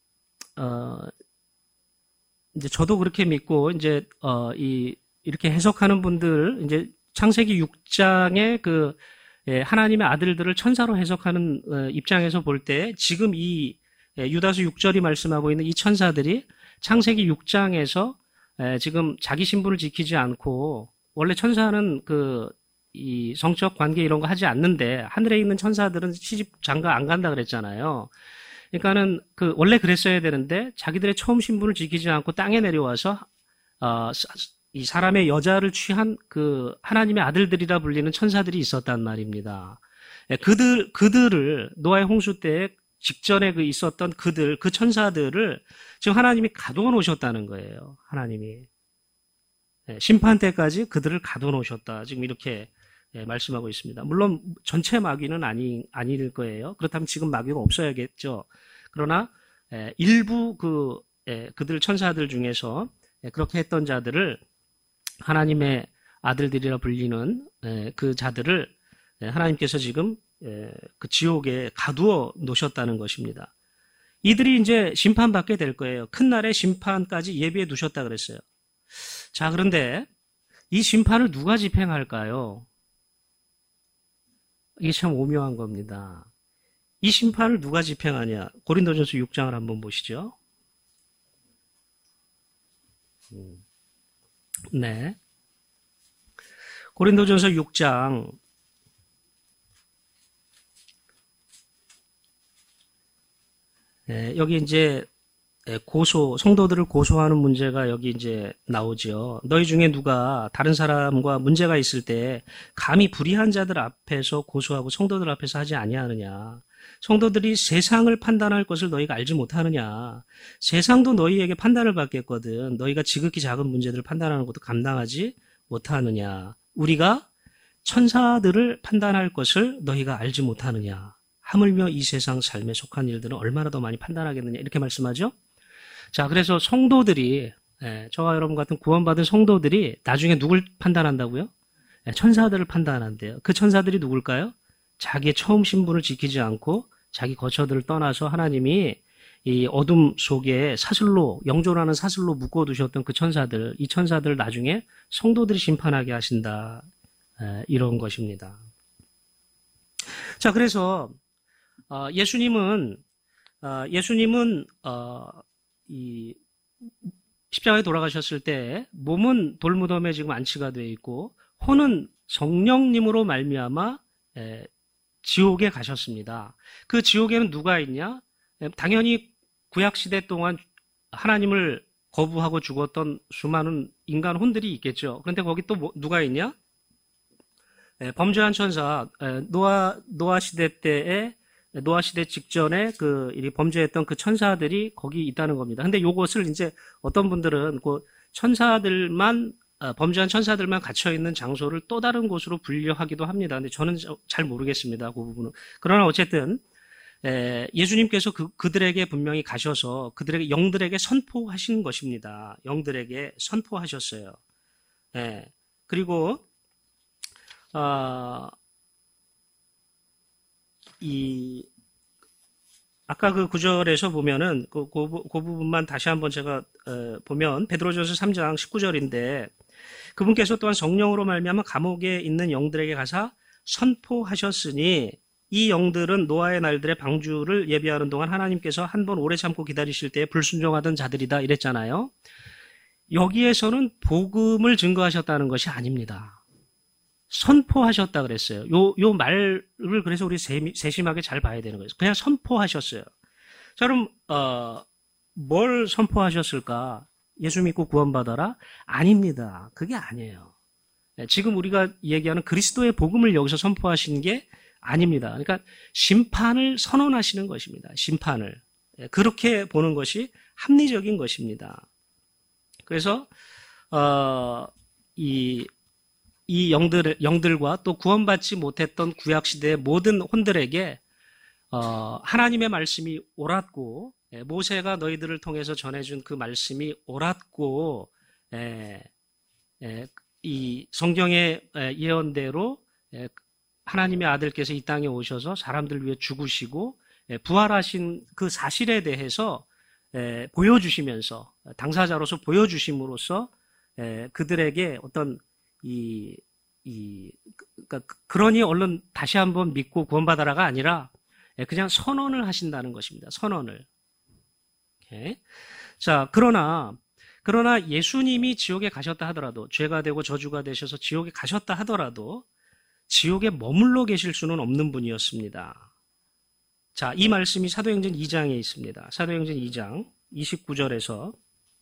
저도 그렇게 믿고 이렇게 해석하는 분들 이제 창세기 6장의 하나님의 아들들을 천사로 해석하는 입장에서 볼 때 지금 이 유다서 6절이 말씀하고 있는 이 천사들이 창세기 6장에서 지금 자기 신분을 지키지 않고 원래 천사는 이 성적 관계 이런 거 하지 않는데 하늘에 있는 천사들은 시집 장가 안 간다 그랬잖아요. 그러니까는 원래 그랬어야 되는데 자기들의 처음 신분을 지키지 않고 땅에 내려와서 이 사람의 여자를 취한 하나님의 아들들이라 불리는 천사들이 있었단 말입니다. 그들을 노아의 홍수 때 직전에 있었던 그 천사들을 지금 하나님이 가두어 놓으셨다는 거예요. 하나님이. 심판 때까지 그들을 가두어 놓으셨다. 지금 이렇게 말씀하고 있습니다. 물론 전체 마귀는 아닐 거예요. 그렇다면 지금 마귀가 없어야겠죠. 그러나 일부 그들 천사들 중에서 그렇게 했던 자들을 하나님의 아들들이라 불리는 그 자들을 하나님께서 지금 그 지옥에 가두어 놓으셨다는 것입니다. 이들이 이제 심판받게 될 거예요. 큰 날의 심판까지 예비해 두셨다 그랬어요. 자, 그런데 이 심판을 누가 집행할까요? 이게 참 오묘한 겁니다. 이 심판을 누가 집행하냐? 고린도전서 6장을 한번 보시죠. 네. 고린도전서 6장 여기 이제 성도들을 고소하는 문제가 여기 이제 나오죠. 너희 중에 누가 다른 사람과 문제가 있을 때 감히 불의한 자들 앞에서 고소하고 성도들 앞에서 하지 아니하느냐. 성도들이 세상을 판단할 것을 너희가 알지 못하느냐. 세상도 너희에게 판단을 받겠거든. 너희가 지극히 작은 문제들을 판단하는 것도 감당하지 못하느냐. 우리가 천사들을 판단할 것을 너희가 알지 못하느냐. 하물며 이 세상 삶에 속한 일들은 얼마나 더 많이 판단하겠느냐. 이렇게 말씀하죠. 자, 그래서 성도들이, 저와 여러분 같은 구원받은 성도들이 나중에 누굴 판단한다고요? 천사들을 판단한대요. 그 천사들이 누굴까요? 자기의 처음 신분을 지키지 않고 자기 거처들을 떠나서 하나님이 이 어둠 속에 영존하는 사슬로 묶어두셨던 그 천사들, 이 천사들을 나중에 성도들이 심판하게 하신다. 이런 것입니다. 자, 그래서 예수님은 이 십자가에 돌아가셨을 때 몸은 돌무덤에 지금 안치가 되어 있고 혼은 성령님으로 말미암아 지옥에 가셨습니다. 그 지옥에는 누가 있냐? 당연히 구약시대 동안 하나님을 거부하고 죽었던 수많은 인간 혼들이 있겠죠. 그런데 거기 또 누가 있냐? 범죄한 천사, 노아 시대 직전에 범죄했던 그 천사들이 거기 있다는 겁니다. 근데 요것을 이제 어떤 분들은 범죄한 천사들만 갇혀있는 장소를 또 다른 곳으로 분류하기도 합니다. 근데 저는 잘 모르겠습니다. 그 부분은. 그러나 어쨌든, 예수님께서 그들에게 분명히 가셔서 영들에게 선포하신 것입니다. 영들에게 선포하셨어요. 그리고, 아까 그 구절에서 보면은 그 부분만 다시 한번 제가 보면 베드로전서 3장 19절인데 그분께서 또한 성령으로 말미암아 감옥에 있는 영들에게 가사 선포하셨으니 이 영들은 노아의 날들의 방주를 예비하는 동안 하나님께서 한 번 오래 참고 기다리실 때에 불순종하던 자들이다 이랬잖아요. 여기에서는 복음을 증거하셨다는 것이 아닙니다. 선포하셨다 그랬어요. 요 말을 그래서 우리 세심하게 잘 봐야 되는 거예요. 그냥 선포하셨어요. 자, 그럼 뭘 선포하셨을까? 예수 믿고 구원받아라? 아닙니다. 그게 아니에요. 지금 우리가 얘기하는 그리스도의 복음을 여기서 선포하신 게 아닙니다. 그러니까 심판을 선언하시는 것입니다. 심판을. 그렇게 보는 것이 합리적인 것입니다. 그래서 이 영들과 또 구원받지 못했던 구약시대의 모든 혼들에게 하나님의 말씀이 옳았고 모세가 너희들을 통해서 전해준 그 말씀이 옳았고 이 성경의 예언대로 하나님의 아들께서 이 땅에 오셔서 사람들 위해 죽으시고 부활하신 그 사실에 대해서 보여주시면서 당사자로서 보여주심으로써 그들에게 어떤 그러니까 그러니 얼른 다시 한번 믿고 구원받아라가 아니라 그냥 선언을 하신다는 것입니다. 선언을. 자, 그러나 예수님이 지옥에 가셨다 하더라도 죄가 되고 저주가 되셔서 지옥에 가셨다 하더라도 지옥에 머물러 계실 수는 없는 분이었습니다. 자, 이 말씀이 사도행전 2장에 있습니다. 사도행전 2장 29절에서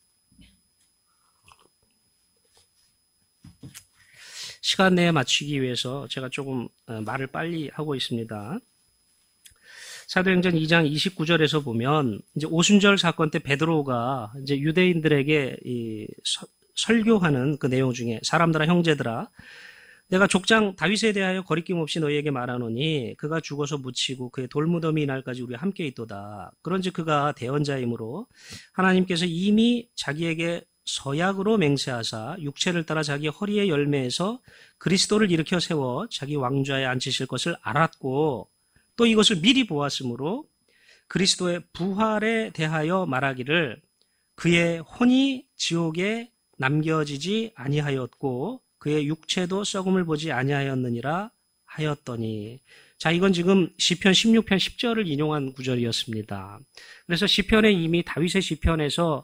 시간 내에 맞추기 위해서 제가 조금 말을 빨리 하고 있습니다. 사도행전 2장 29절에서 보면 이제 오순절 사건 때 베드로가 이제 유대인들에게 설교하는 그 내용 중에 사람들아 형제들아 내가 족장 다윗에 대하여 거리낌 없이 너희에게 말하노니 그가 죽어서 묻히고 그의 돌무덤이 이날까지 우리와 함께 있도다. 그런즉 그가 대언자이므로 하나님께서 이미 자기에게 서약으로 맹세하사 육체를 따라 자기 허리의 열매에서 그리스도를 일으켜 세워 자기 왕좌에 앉히실 것을 알았고 또 이것을 미리 보았으므로 그리스도의 부활에 대하여 말하기를 그의 혼이 지옥에 남겨지지 아니하였고 그의 육체도 썩음을 보지 아니하였느니라 하였더니 자 이건 지금 시편 16편 10절을 인용한 구절이었습니다. 그래서 시편에 이미 다윗의 시편에서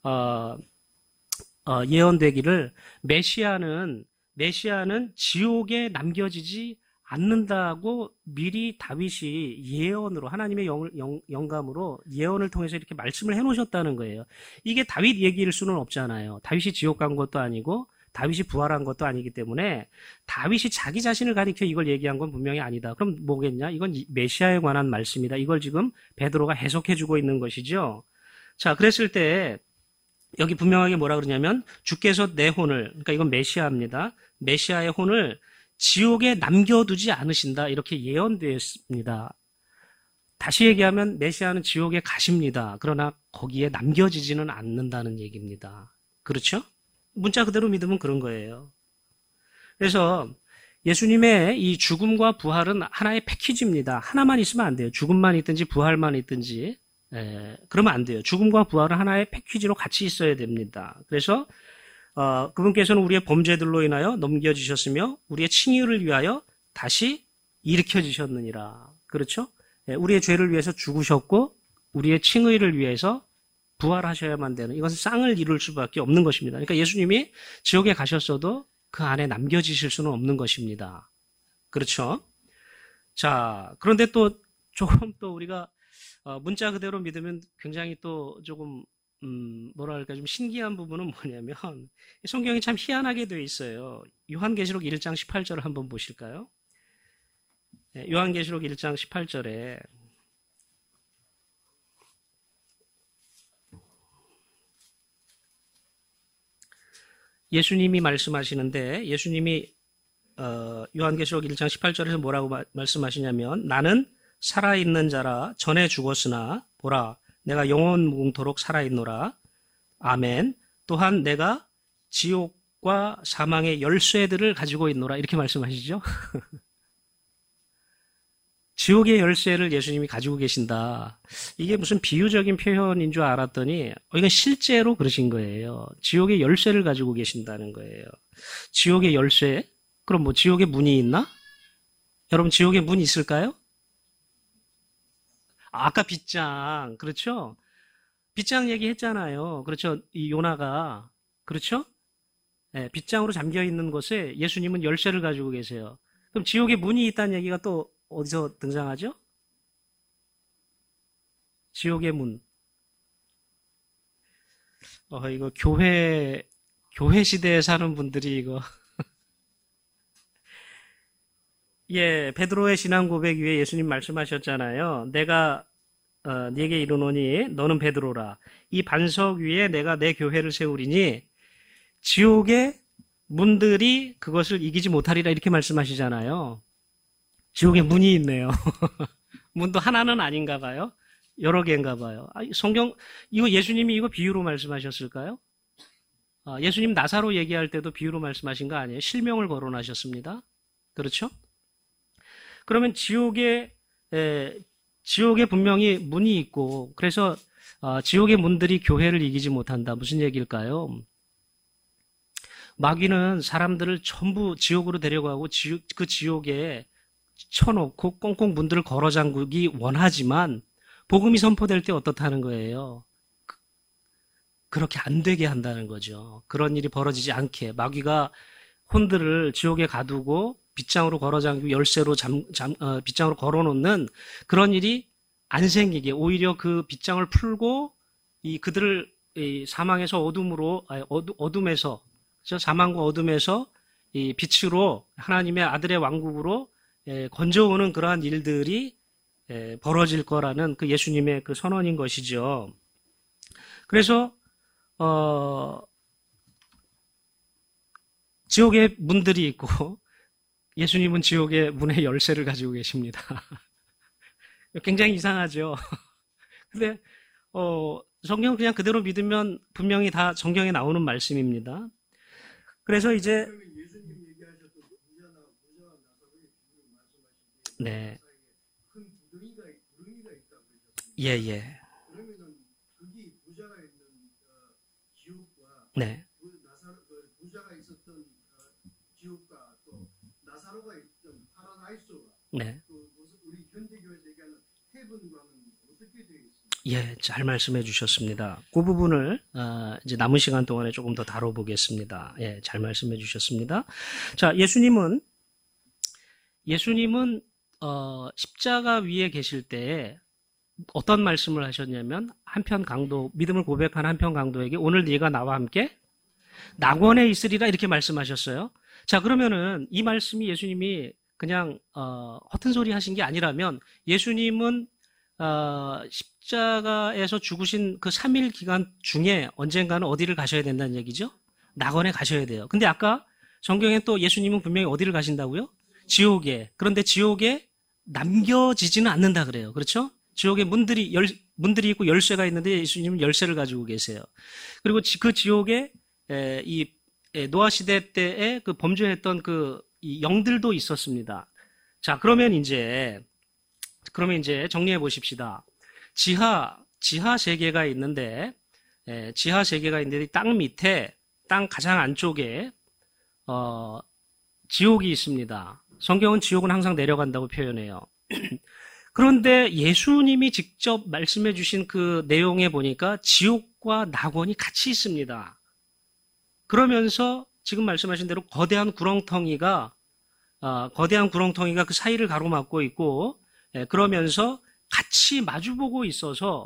예언되기를 메시아는 지옥에 남겨지지 않는다고 미리 다윗이 예언으로 하나님의 영감으로 예언을 통해서 이렇게 말씀을 해놓으셨다는 거예요. 이게 다윗 얘기일 수는 없잖아요. 다윗이 지옥 간 것도 아니고 다윗이 부활한 것도 아니기 때문에 다윗이 자기 자신을 가리켜 이걸 얘기한 건 분명히 아니다. 그럼 뭐겠냐? 이건 메시아에 관한 말씀이다. 이걸 지금 베드로가 해석해주고 있는 것이죠. 자, 그랬을 때 여기 분명하게 뭐라 그러냐면 주께서 내 혼을, 그러니까 이건 메시아입니다. 메시아의 혼을 지옥에 남겨두지 않으신다. 이렇게 예언되었습니다. 다시 얘기하면 메시아는 지옥에 가십니다. 그러나 거기에 남겨지지는 않는다는 얘기입니다. 그렇죠? 문자 그대로 믿으면 그런 거예요. 그래서 예수님의 이 죽음과 부활은 하나의 패키지입니다. 하나만 있으면 안 돼요. 죽음만 있든지 부활만 있든지 그러면 안 돼요. 죽음과 부활은 하나의 패키지로 같이 있어야 됩니다. 그래서 그분께서는 우리의 범죄들로 인하여 넘겨지셨으며 우리의 칭의를 위하여 다시 일으켜지셨느니라. 그렇죠? 우리의 죄를 위해서 죽으셨고 우리의 칭의를 위해서 부활하셔야만 되는 이것은 쌍을 이룰 수밖에 없는 것입니다. 그러니까 예수님이 지옥에 가셨어도 그 안에 남겨지실 수는 없는 것입니다. 그렇죠? 자, 그런데 또 조금 또 우리가 문자 그대로 믿으면 굉장히 또 조금 뭐랄까 좀 신기한 부분은 뭐냐면 성경이 참 희한하게 되어 있어요. 요한계시록 1장 18절을 한번 보실까요? 요한계시록 1장 18절에 예수님이 말씀하시는데 예수님이 요한계시록 1장 18절에서 뭐라고 말씀하시냐면 나는 살아있는 자라 전에 죽었으나 보라 내가 영원 무궁토록 살아있노라. 아멘. 또한 내가 지옥과 사망의 열쇠들을 가지고 있노라. 이렇게 말씀하시죠. 지옥의 열쇠를 예수님이 가지고 계신다. 이게 무슨 비유적인 표현인 줄 알았더니 이건 실제로 그러신 거예요. 지옥의 열쇠를 가지고 계신다는 거예요. 지옥의 열쇠? 그럼 뭐 지옥에 문이 있나? 여러분 지옥에 문 있을까요? 아까 빗장, 그렇죠? 빗장 얘기했잖아요. 그렇죠? 이 요나가, 그렇죠? 네, 빗장으로 잠겨 있는 곳에 예수님은 열쇠를 가지고 계세요. 그럼 지옥에 문이 있다는 얘기가 또 어디서 등장하죠? 지옥의 문. 이거 교회 시대에 사는 분들이 이거. 예, 베드로의 신앙 고백 위에 예수님 말씀하셨잖아요. 내가 네게 이르노니 너는 베드로라. 이 반석 위에 내가 내 교회를 세우리니 지옥의 문들이 그것을 이기지 못하리라 이렇게 말씀하시잖아요. 지옥에 문이 있네요. 문도 하나는 아닌가 봐요. 여러 개인가 봐요. 성경, 이거 예수님이 이거 비유로 말씀하셨을까요? 예수님 나사로 얘기할 때도 비유로 말씀하신 거 아니에요? 실명을 거론하셨습니다. 그렇죠? 그러면 지옥에 분명히 문이 있고, 그래서 지옥의 문들이 교회를 이기지 못한다. 무슨 얘기일까요? 마귀는 사람들을 전부 지옥으로 데려가고 그 지옥에 쳐놓고 꽁꽁 문들을 걸어 잠그기 원하지만 복음이 선포될 때 어떻다는 거예요? 그렇게 안 되게 한다는 거죠. 그런 일이 벌어지지 않게 마귀가 혼들을 지옥에 가두고 빗장으로 걸어 잠기고 열쇠로 빗장으로 걸어놓는 그런 일이 안 생기게 오히려 그 빗장을 풀고 그들을 사망에서 어둠에서 사망과 어둠에서 이 빛으로 하나님의 아들의 왕국으로 건져오는 그러한 일들이 벌어질 거라는 그 예수님의 그 선언인 것이죠. 그래서 지옥의 문들이 있고 예수님은 지옥의 문의 열쇠를 가지고 계십니다. 굉장히 이상하죠. 근데 성경 그냥 그대로 믿으면 분명히 다 성경에 나오는 말씀입니다. 그래서 이제 예수님 얘기하셨던 부자와 나사로의 비유를 말씀하실 때 네. 큰 구덩이가 있다고 그러셨습니다. 예. 그러면은 거기 부자가 있는 지옥과 네. 부자가 있었던 지옥과 또 나사로가 있던 파라다이스와 네. 또 우리 현대교회에서 얘기하는 헤븐과는 어떻게 되어 있습니까? 예, 잘 말씀해 주셨습니다. 그 부분을 이제 남은 시간 동안에 조금 더 다뤄보겠습니다. 예, 잘 말씀해 주셨습니다. 자, 예수님은 십자가 위에 계실 때에 어떤 말씀을 하셨냐면 믿음을 고백한 한편 강도에게 오늘 네가 나와 함께 낙원에 있으리라 이렇게 말씀하셨어요. 자, 그러면은 이 말씀이 예수님이 그냥 허튼 소리 하신 게 아니라면 예수님은 십자가에서 죽으신 그 3일 기간 중에 언젠가는 어디를 가셔야 된다는 얘기죠? 낙원에 가셔야 돼요. 근데 아까 성경에 또 예수님은 분명히 어디를 가신다고요? 지옥에. 그런데 지옥에 남겨지지는 않는다 그래요. 그렇죠? 지옥에 문들이 있고 열쇠가 있는데 예수님은 열쇠를 가지고 계세요. 그리고 그 지옥에 노아 시대 때에 그 범죄했던 이 영들도 있었습니다. 자, 그러면 이제 정리해 보십시다. 지하 세계가 있는데, 땅 밑에, 땅 가장 안쪽에, 지옥이 있습니다. 성경은 지옥은 항상 내려간다고 표현해요. 그런데 예수님이 직접 말씀해 주신 그 내용에 보니까 지옥과 낙원이 같이 있습니다. 그러면서 지금 말씀하신 대로 거대한 구렁텅이가 그 사이를 가로막고 있고, 그러면서 같이 마주보고 있어서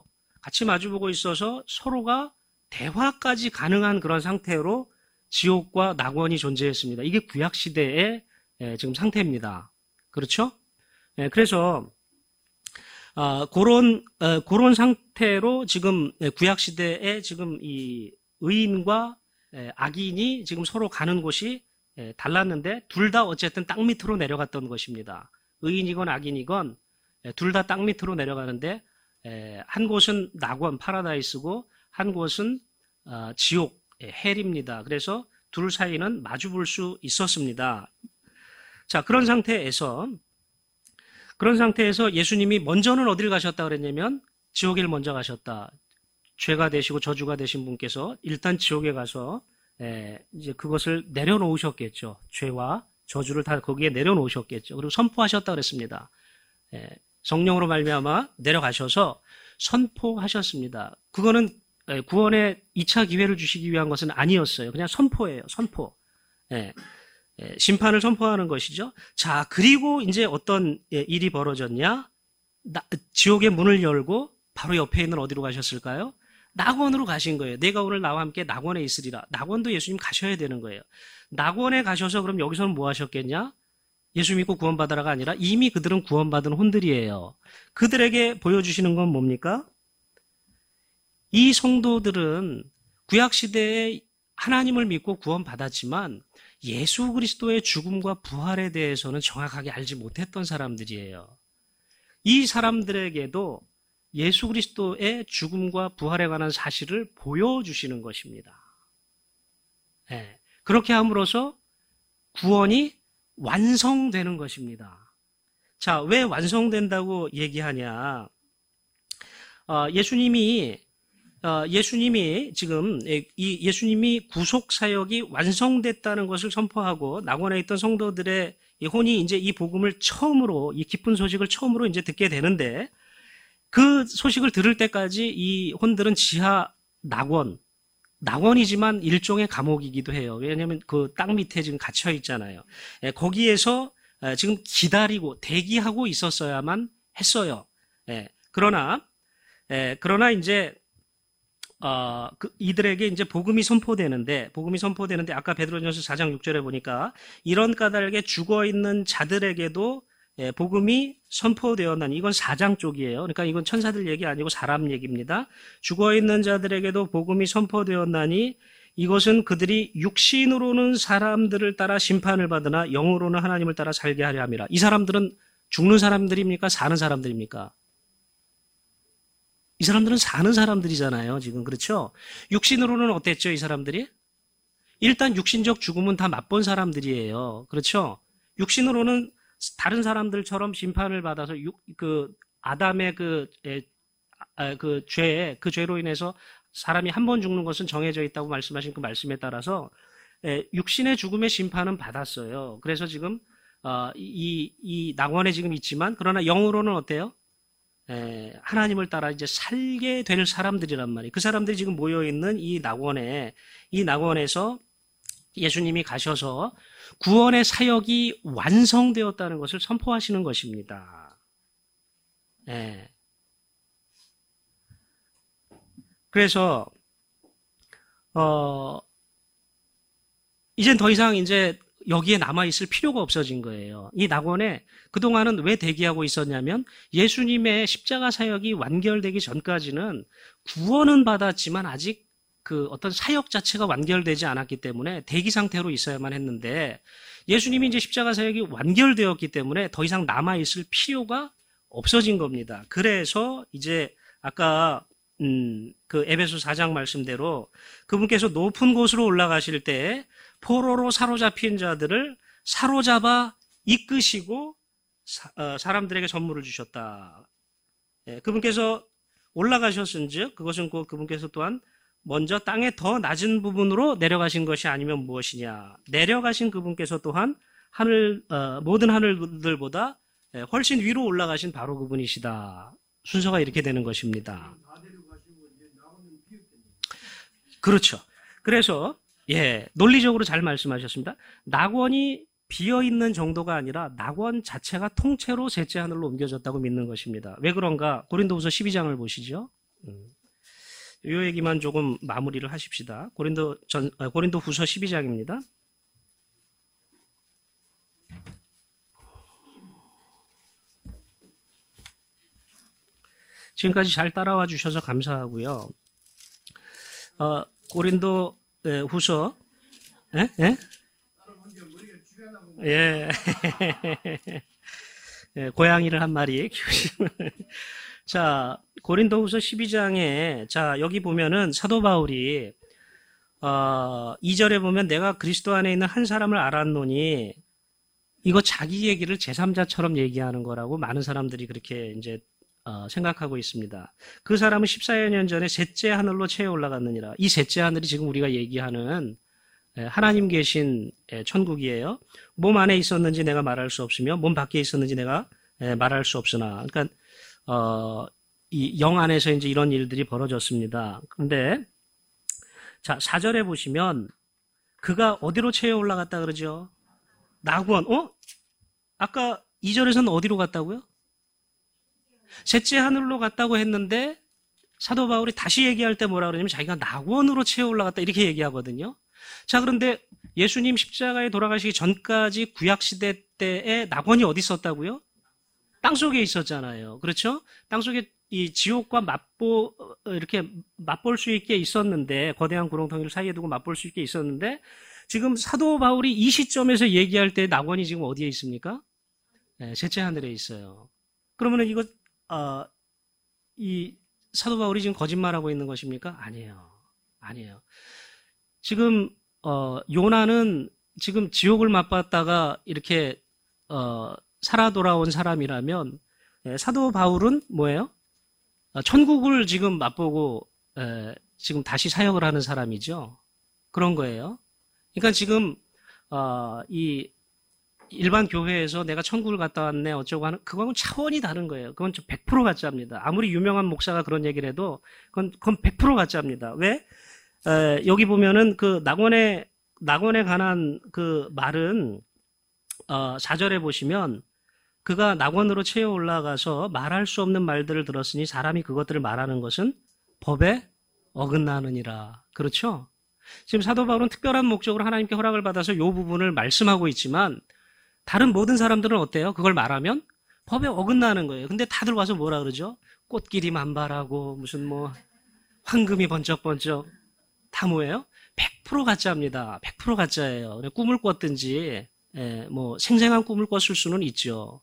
서로가 대화까지 가능한 그런 상태로 지옥과 낙원이 존재했습니다. 이게 구약 시대의 지금 상태입니다. 그렇죠? 그래서 그런 상태로 지금 구약 시대에 지금 이 의인과 악인이 지금 서로 가는 곳이 달랐는데 둘 다 어쨌든 땅 밑으로 내려갔던 것입니다. 의인이건 악인이건 둘 다 땅 밑으로 내려가는데 한 곳은 낙원 파라다이스고 한 곳은 지옥 헬입니다. 그래서 둘 사이는 마주 볼 수 있었습니다. 자, 그런 상태에서 예수님이 먼저는 어디를 가셨다 그랬냐면 지옥에 먼저 가셨다. 죄가 되시고 저주가 되신 분께서 일단 지옥에 가서 이제 그것을 내려놓으셨겠죠. 죄와 저주를 다 거기에 내려놓으셨겠죠. 그리고 선포하셨다 그랬습니다. 성령으로 말미암아 내려가셔서 선포하셨습니다. 그거는 구원의 2차 기회를 주시기 위한 것은 아니었어요. 그냥 선포예요. 선포. 심판을 선포하는 것이죠. 자, 그리고 이제 어떤 일이 벌어졌냐? 지옥의 문을 열고 바로 옆에 있는 어디로 가셨을까요? 낙원으로 가신 거예요. 내가 오늘 나와 함께 낙원에 있으리라. 낙원도 예수님 가셔야 되는 거예요. 낙원에 가셔서 그럼 여기서는 뭐 하셨겠냐? 예수 믿고 구원받아라가 아니라 이미 그들은 구원받은 혼들이에요. 그들에게 보여주시는 건 뭡니까? 이 성도들은 구약시대에 하나님을 믿고 구원받았지만 예수 그리스도의 죽음과 부활에 대해서는 정확하게 알지 못했던 사람들이에요. 이 사람들에게도 예수 그리스도의 죽음과 부활에 관한 사실을 보여주시는 것입니다. 예, 그렇게 함으로써 구원이 완성되는 것입니다. 자, 왜 완성된다고 얘기하냐? 예수님이 지금 예수님이 구속 사역이 완성됐다는 것을 선포하고 낙원에 있던 성도들의 혼이 이제 이 복음을 처음으로, 이 기쁜 소식을 처음으로 이제 듣게 되는데, 그 소식을 들을 때까지 이 혼들은 지하 낙원이지만 일종의 감옥이기도 해요. 왜냐하면 그 땅 밑에 지금 갇혀 있잖아요. 거기에서 지금 기다리고 대기하고 있었어야만 했어요. 그러나 이제 이들에게 이제 복음이 선포되는데 아까 베드로전서 4장 6절에 보니까 이런 까닭에 죽어 있는 자들에게도 복음이 선포되었나니, 이건 4장 쪽이에요. 그러니까 이건 천사들 얘기 아니고 사람 얘기입니다. 죽어 있는 자들에게도 복음이 선포되었나니 이것은 그들이 육신으로는 사람들을 따라 심판을 받으나 영으로는 하나님을 따라 살게 하려 함이라. 이 사람들은 죽는 사람들입니까? 사는 사람들입니까? 이 사람들은 사는 사람들이잖아요, 지금. 그렇죠? 육신으로는 어땠죠, 이 사람들이? 일단 육신적 죽음은 다 맛본 사람들이에요. 그렇죠? 육신으로는 다른 사람들처럼 심판을 받아서 아담의 그 죄로 인해서 사람이 한 번 죽는 것은 정해져 있다고 말씀하신 그 말씀에 따라서 육신의 죽음의 심판은 받았어요. 그래서 지금 이 낙원에 지금 있지만, 그러나 영으로는 어때요? 하나님을 따라 이제 살게 될 사람들이란 말이에요. 그 사람들이 지금 모여있는 이 낙원에서 예수님이 가셔서 구원의 사역이 완성되었다는 것을 선포하시는 것입니다. 그래서 이젠 더 이상 이제 여기에 남아있을 필요가 없어진 거예요. 이 낙원에 그동안은 왜 대기하고 있었냐면, 예수님의 십자가 사역이 완결되기 전까지는 구원은 받았지만 아직 그 어떤 사역 자체가 완결되지 않았기 때문에 대기 상태로 있어야만 했는데, 예수님이 이제 십자가 사역이 완결되었기 때문에 더 이상 남아있을 필요가 없어진 겁니다. 그래서 이제 아까 그 에베소 4장 말씀대로 그분께서 높은 곳으로 올라가실 때 포로로 사로잡힌 자들을 사로잡아 이끄시고 사람들에게 선물을 주셨다. 그분께서 올라가셨은즉 그것은 곧 그분께서 또한 먼저 땅의 더 낮은 부분으로 내려가신 것이 아니면 무엇이냐. 내려가신 그분께서 또한 모든 하늘들보다 훨씬 위로 올라가신 바로 그분이시다. 순서가 이렇게 되는 것입니다. 그렇죠. 그래서 논리적으로 잘 말씀하셨습니다. 낙원이 비어있는 정도가 아니라 낙원 자체가 통째로 셋째 하늘로 옮겨졌다고 믿는 것입니다. 왜 그런가? 고린도후서 12장을 보시죠. 이 얘기만 조금 마무리를 하십시다. 고린도후서 12장입니다. 지금까지 잘 따라와 주셔서 감사하고요. 고린도 후서, 고양이를 한 마리 키우시면. 자, 고린도 후서 12장에, 자, 여기 보면은 사도 바울이, 2절에 보면 내가 그리스도 안에 있는 한 사람을 알았노니, 이거 자기 얘기를 제3자처럼 얘기하는 거라고 많은 사람들이 그렇게 이제, 생각하고 있습니다. 그 사람은 14여 년 전에 셋째 하늘로 채에 올라갔느니라. 이 셋째 하늘이 지금 우리가 얘기하는 하나님 계신 천국이에요. 몸 안에 있었는지 내가 말할 수 없으며 몸 밖에 있었는지 내가 말할 수 없으나. 그러니까 이 영 안에서 이제 이런 일들이 벌어졌습니다. 근데 자, 4절에 보시면 그가 어디로 채에 올라갔다 그러죠? 낙원. 아까 2절에서는 어디로 갔다고요? 셋째 하늘로 갔다고 했는데 사도 바울이 다시 얘기할 때 뭐라 그러냐면 자기가 낙원으로 채에 올라갔다 이렇게 얘기하거든요. 자, 그런데 예수님 십자가에 돌아가시기 전까지 구약시대 때에 낙원이 어디 있었다고요? 땅속에 있었잖아요. 그렇죠? 땅속에 이 지옥과 이렇게 맛볼 수 있게 있었는데, 거대한 구렁텅이를 사이에 두고 맛볼 수 있게 있었는데, 지금 사도 바울이 이 시점에서 얘기할 때 낙원이 지금 어디에 있습니까? 셋째 하늘에 있어요. 그러면은 이거 이 사도 바울이 지금 거짓말하고 있는 것입니까? 아니에요. 아니에요. 지금 요나는 지금 지옥을 맛봤다가 이렇게 살아 돌아온 사람이라면 사도 바울은 뭐예요? 천국을 지금 맛보고 지금 다시 사역을 하는 사람이죠. 그런 거예요. 그러니까 지금 이 일반 교회에서 내가 천국을 갔다 왔네 어쩌고 하는 그거는 차원이 다른 거예요. 그건 100% 가짜입니다. 아무리 유명한 목사가 그런 얘기를 해도 그건 100% 가짜입니다. 왜? 여기 보면은 그 낙원에 관한 그 말은 4절에 보시면 그가 낙원으로 채어 올라가서 말할 수 없는 말들을 들었으니 사람이 그것들을 말하는 것은 법에 어긋나느니라. 그렇죠? 지금 사도 바울은 특별한 목적으로 하나님께 허락을 받아서 이 부분을 말씀하고 있지만 다른 모든 사람들은 어때요? 그걸 말하면 법에 어긋나는 거예요. 근데 다들 와서 뭐라 그러죠? 꽃길이 만발하고 무슨 뭐 황금이 번쩍번쩍 다 뭐예요? 100% 가짜입니다. 100% 가짜예요. 꿈을 꿨든지 뭐 생생한 꿈을 꿨을 수는 있죠.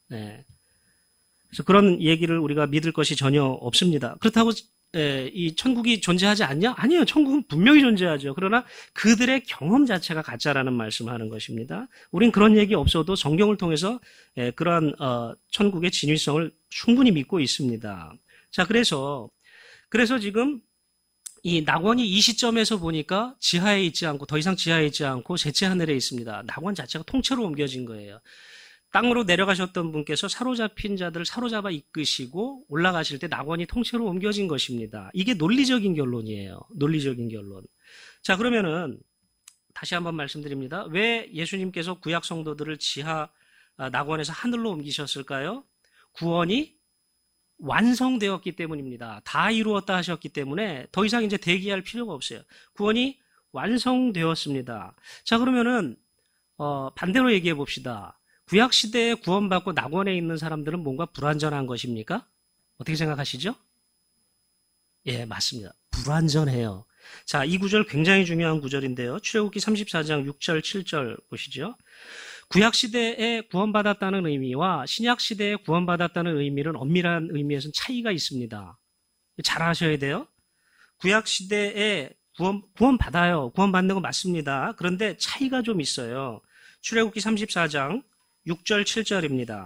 그래서 그런 얘기를 우리가 믿을 것이 전혀 없습니다. 그렇다고 이 천국이 존재하지 않냐? 아니에요. 천국은 분명히 존재하죠. 그러나 그들의 경험 자체가 가짜라는 말씀을 하는 것입니다. 우린 그런 얘기 없어도 성경을 통해서 그러한 천국의 진위성을 충분히 믿고 있습니다. 자, 그래서 지금 이 낙원이 이 시점에서 보니까 지하에 있지 않고 더 이상 지하에 있지 않고 셋째 하늘에 있습니다. 낙원 자체가 통째로 옮겨진 거예요. 땅으로 내려가셨던 분께서 사로잡힌 자들을 사로잡아 이끄시고 올라가실 때 낙원이 통째로 옮겨진 것입니다. 이게 논리적인 결론이에요. 논리적인 결론. 자, 그러면은 다시 한번 말씀드립니다. 왜 예수님께서 구약 성도들을 지하 낙원에서 하늘로 옮기셨을까요? 구원이 완성되었기 때문입니다. 다 이루었다 하셨기 때문에 더 이상 이제 대기할 필요가 없어요. 구원이 완성되었습니다. 자, 그러면은 반대로 얘기해 봅시다. 구약 시대에 구원받고 낙원에 있는 사람들은 뭔가 불완전한 것입니까? 어떻게 생각하시죠? 예, 맞습니다. 불완전해요. 자, 이 구절 굉장히 중요한 구절인데요. 출애굽기 34장 6절, 7절 보시죠. 구약 시대에 구원받았다는 의미와 신약 시대에 구원받았다는 의미는 엄밀한 의미에서는 차이가 있습니다. 잘 아셔야 돼요. 구약 시대에 구원받아요. 구원받는 거 맞습니다. 그런데 차이가 좀 있어요. 출애굽기 34장 6절, 7절입니다.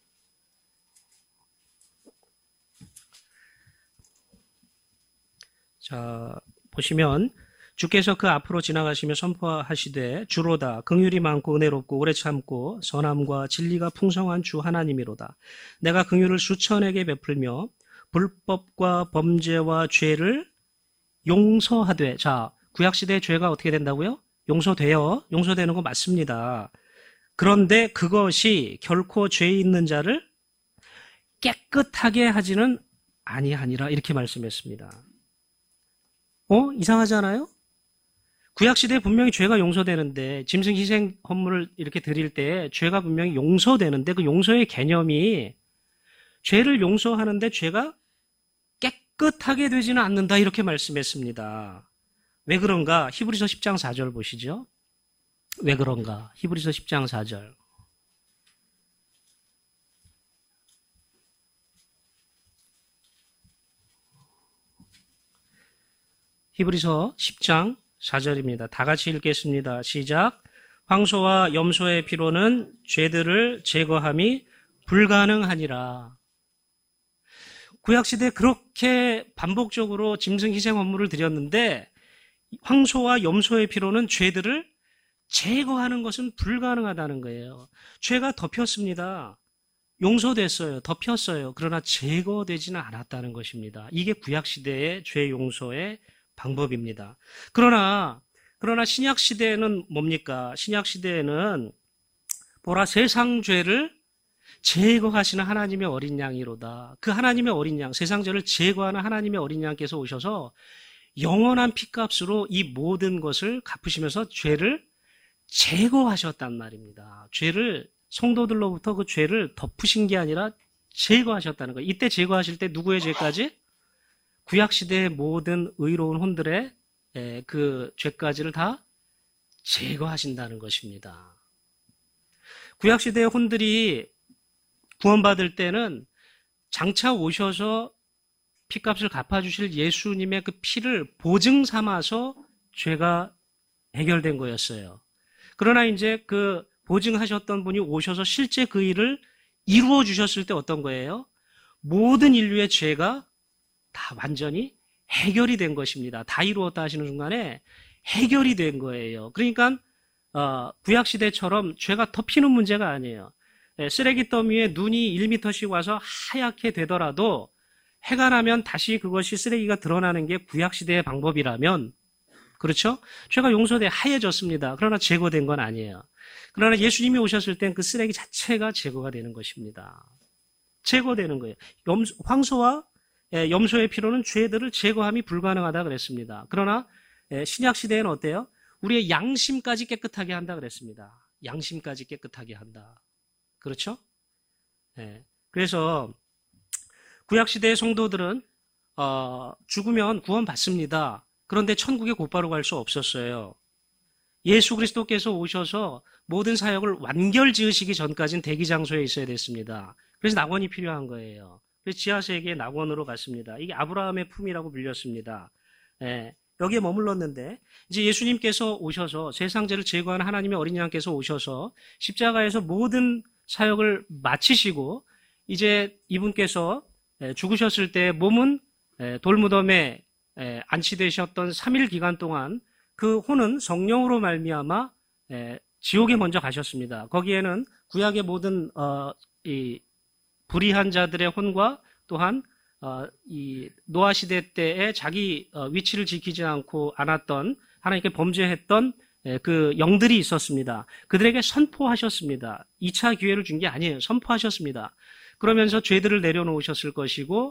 자, 보시면 주께서 그 앞으로 지나가시며 선포하시되 주로다 긍휼이 많고 은혜롭고 오래 참고 선함과 진리가 풍성한 주 하나님이로다. 내가 긍휼을 수천에게 베풀며 불법과 범죄와 죄를 용서하되. 자, 구약시대의 죄가 어떻게 된다고요? 용서되는 거 맞습니다. 그런데 그것이 결코 죄 있는 자를 깨끗하게 하지는 아니하니라 이렇게 말씀했습니다. 이상하지 않아요? 구약시대에 분명히 죄가 용서되는데 짐승 희생 헌물을 이렇게 드릴 때 죄가 분명히 용서되는데 그 용서의 개념이 죄를 용서하는데 죄가 깨끗하게 되지는 않는다 이렇게 말씀했습니다. 왜 그런가? 히브리서 10장 4절 보시죠. 왜 그런가? 히브리서 10장 4절. 히브리서 10장 4절입니다. 다 같이 읽겠습니다. 시작. 황소와 염소의 피로는 죄들을 제거함이 불가능하니라. 구약시대에 그렇게 반복적으로 짐승 희생 헌물을 드렸는데 황소와 염소의 피로는 죄들을 제거하는 것은 불가능하다는 거예요. 죄가 덮였습니다. 용서됐어요. 덮였어요. 그러나 제거되지는 않았다는 것입니다. 이게 구약시대의 죄 용서의 방법입니다. 그러나 신약시대에는 뭡니까? 신약시대에는 보라 세상 죄를 제거하시는 하나님의 어린 양이로다. 그 하나님의 어린 양, 세상 죄를 제거하는 하나님의 어린 양께서 오셔서 영원한 피값으로 이 모든 것을 갚으시면서 죄를 제거하셨단 말입니다. 성도들로부터 그 죄를 덮으신 게 아니라 제거하셨다는 거예요. 이때 제거하실 때 누구의 죄까지? 구약시대의 모든 의로운 혼들의 그 죄까지를 다 제거하신다는 것입니다. 구약시대의 혼들이 구원받을 때는 장차 오셔서 피값을 갚아주실 예수님의 그 피를 보증 삼아서 죄가 해결된 거였어요. 그러나 이제 그 보증하셨던 분이 오셔서 실제 그 일을 이루어 주셨을 때 어떤 거예요? 모든 인류의 죄가 다 완전히 해결이 된 것입니다. 다 이루었다 하시는 순간에 해결이 된 거예요. 그러니까 구약시대처럼 죄가 덮이는 문제가 아니에요. 쓰레기 더미에 눈이 1m씩 와서 하얗게 되더라도 해가 나면 다시 그것이 쓰레기가 드러나는 게 구약시대의 방법이라면, 그렇죠? 죄가 용서돼 하얘졌습니다. 그러나 제거된 건 아니에요. 그러나 예수님이 오셨을 땐 그 쓰레기 자체가 제거가 되는 것입니다. 제거되는 거예요. 황소와 염소의 피로는 죄들을 제거함이 불가능하다 그랬습니다. 그러나 신약 시대에는 어때요? 우리의 양심까지 깨끗하게 한다 그랬습니다. 양심까지 깨끗하게 한다. 그렇죠? 그래서 구약 시대의 성도들은 죽으면 구원받습니다. 그런데 천국에 곧바로 갈 수 없었어요. 예수 그리스도께서 오셔서 모든 사역을 완결 지으시기 전까지는 대기 장소에 있어야 됐습니다. 그래서 낙원이 필요한 거예요. 그래서 지하세계의 낙원으로 갔습니다. 이게 아브라함의 품이라고 불렸습니다. 여기에 머물렀는데 이제 예수님께서 오셔서 세상 죄를 제거하는 하나님의 어린 양께서 오셔서 십자가에서 모든 사역을 마치시고 이제 이분께서 죽으셨을 때 몸은 돌무덤에 안치되셨던 3일 기간 동안 그 혼은 성령으로 말미암아 지옥에 먼저 가셨습니다. 거기에는 구약의 모든 이 불의한 자들의 혼과 또한 이 노아 시대 때에 자기 위치를 지키지 않았던 하나님께 범죄했던 그 영들이 있었습니다. 그들에게 선포하셨습니다. 2차 기회를 준 게 아니에요. 선포하셨습니다. 그러면서 죄들을 내려놓으셨을 것이고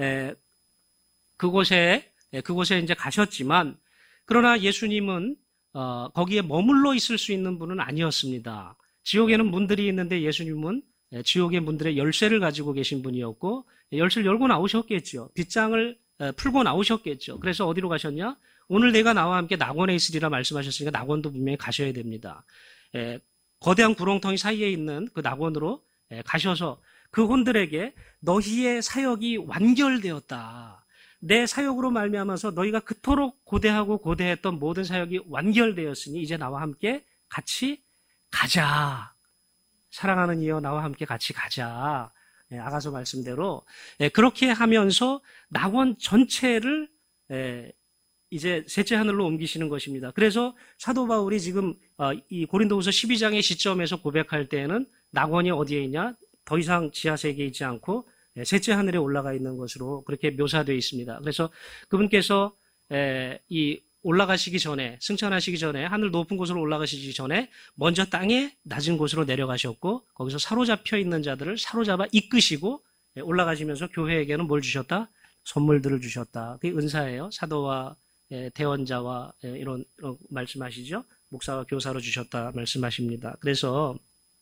그곳에 이제 가셨지만 그러나 예수님은 거기에 머물러 있을 수 있는 분은 아니었습니다. 지옥에는 문들이 있는데 예수님은 지옥의 문들의 열쇠를 가지고 계신 분이었고 열쇠를 열고 나오셨겠죠. 빗장을 풀고 나오셨겠죠. 그래서 어디로 가셨냐? 오늘 내가 나와 함께 낙원에 있으리라 말씀하셨으니까 낙원도 분명히 가셔야 됩니다. 거대한 구렁텅이 사이에 있는 그 낙원으로 가셔서 그 혼들에게 너희의 사역이 완결되었다. 내 사역으로 말미암아서 너희가 그토록 고대하고 고대했던 모든 사역이 완결되었으니 이제 나와 함께 같이 가자. 사랑하는 이여 나와 함께 같이 가자. 아가서 말씀대로 그렇게 하면서 낙원 전체를 이제 셋째 하늘로 옮기시는 것입니다. 그래서 사도 바울이 지금 이 고린도후서 12장의 시점에서 고백할 때에는 낙원이 어디에 있냐? 더 이상 지하세계에 있지 않고 셋째 하늘에 올라가 있는 것으로 그렇게 묘사되어 있습니다. 그래서 그분께서 이 올라가시기 전에, 승천하시기 전에, 하늘 높은 곳으로 올라가시기 전에 먼저 땅에 낮은 곳으로 내려가셨고 거기서 사로잡혀 있는 자들을 사로잡아 이끄시고 올라가시면서 교회에게는 뭘 주셨다? 선물들을 주셨다. 그게 은사예요. 사도와 대원자와 이런 말씀하시죠. 목사와 교사로 주셨다 말씀하십니다. 그래서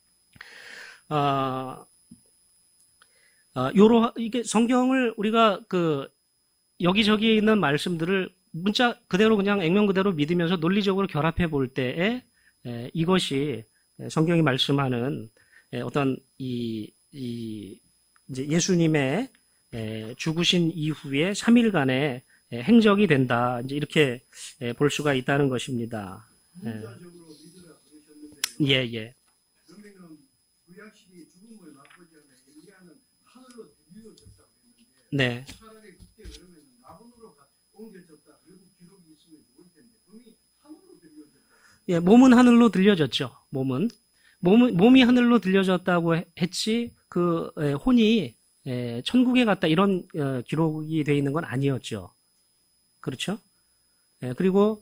이게 성경을 우리가 여기저기 있는 말씀들을 문자 그대로 그냥 액면 그대로 믿으면서 논리적으로 결합해 볼 때에 이것이 성경이 말씀하는 어떤 이제 예수님의 죽으신 이후에 3일간의 행적이 된다. 이제 이렇게 볼 수가 있다는 것입니다. 문자적으로 믿으라 그러셨는데 예. 그러면은 구약시대의 죽음을 맛보지 않는 엘리야는 하늘로 들려졌다고 했는데 네. 차라리 그때 그러면 낙원으로 옮겨졌다. 그리고 기록이 있으면 좋을 텐데 그럼이 하늘로 들려졌다. 예, 몸은 하늘로 들려졌죠. 몸이 하늘로 들려졌다고 했지 그 혼이 천국에 갔다 이런 기록이 돼 있는 건 아니었죠. 그렇죠? 그리고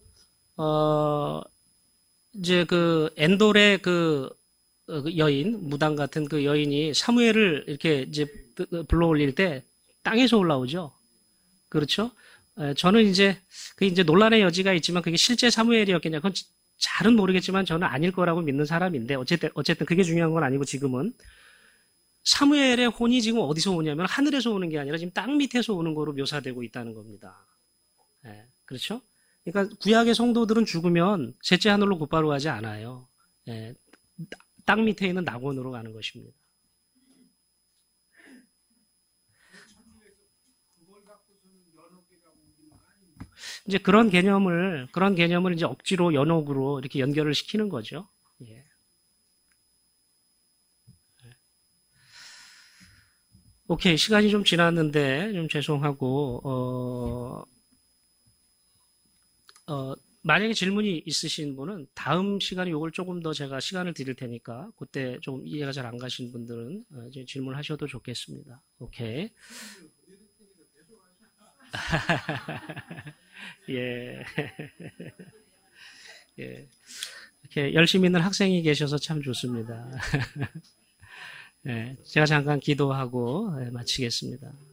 이제 그 엔돌의 그 여인, 무당 같은 그 여인이 사무엘을 이렇게 이제 불러 올릴 때 땅에서 올라오죠. 그렇죠? 저는 이제 그게 이제 논란의 여지가 있지만 그게 실제 사무엘이었겠냐? 그건 잘은 모르겠지만 저는 아닐 거라고 믿는 사람인데 어쨌든 그게 중요한 건 아니고 지금은 사무엘의 혼이 지금 어디서 오냐면 하늘에서 오는 게 아니라 지금 땅 밑에서 오는 거로 묘사되고 있다는 겁니다. 그렇죠? 그러니까 구약의 성도들은 죽으면 셋째 하늘로 곧바로 가지 않아요. 땅 밑에 있는 낙원으로 가는 것입니다. 그걸 갖고 이제 그런 개념을 이제 억지로 연옥으로 이렇게 연결을 시키는 거죠. 예. 오케이. 시간이 좀 지났는데, 좀 죄송하고, 만약에 질문이 있으신 분은 다음 시간에 이걸 조금 더 제가 시간을 드릴 테니까, 그때 좀 이해가 잘 안 가신 분들은 이제 질문하셔도 좋겠습니다. 오케이. 예. 예. 이렇게 열심히 있는 학생이 계셔서 참 좋습니다. 예, 제가 잠깐 기도하고 마치겠습니다.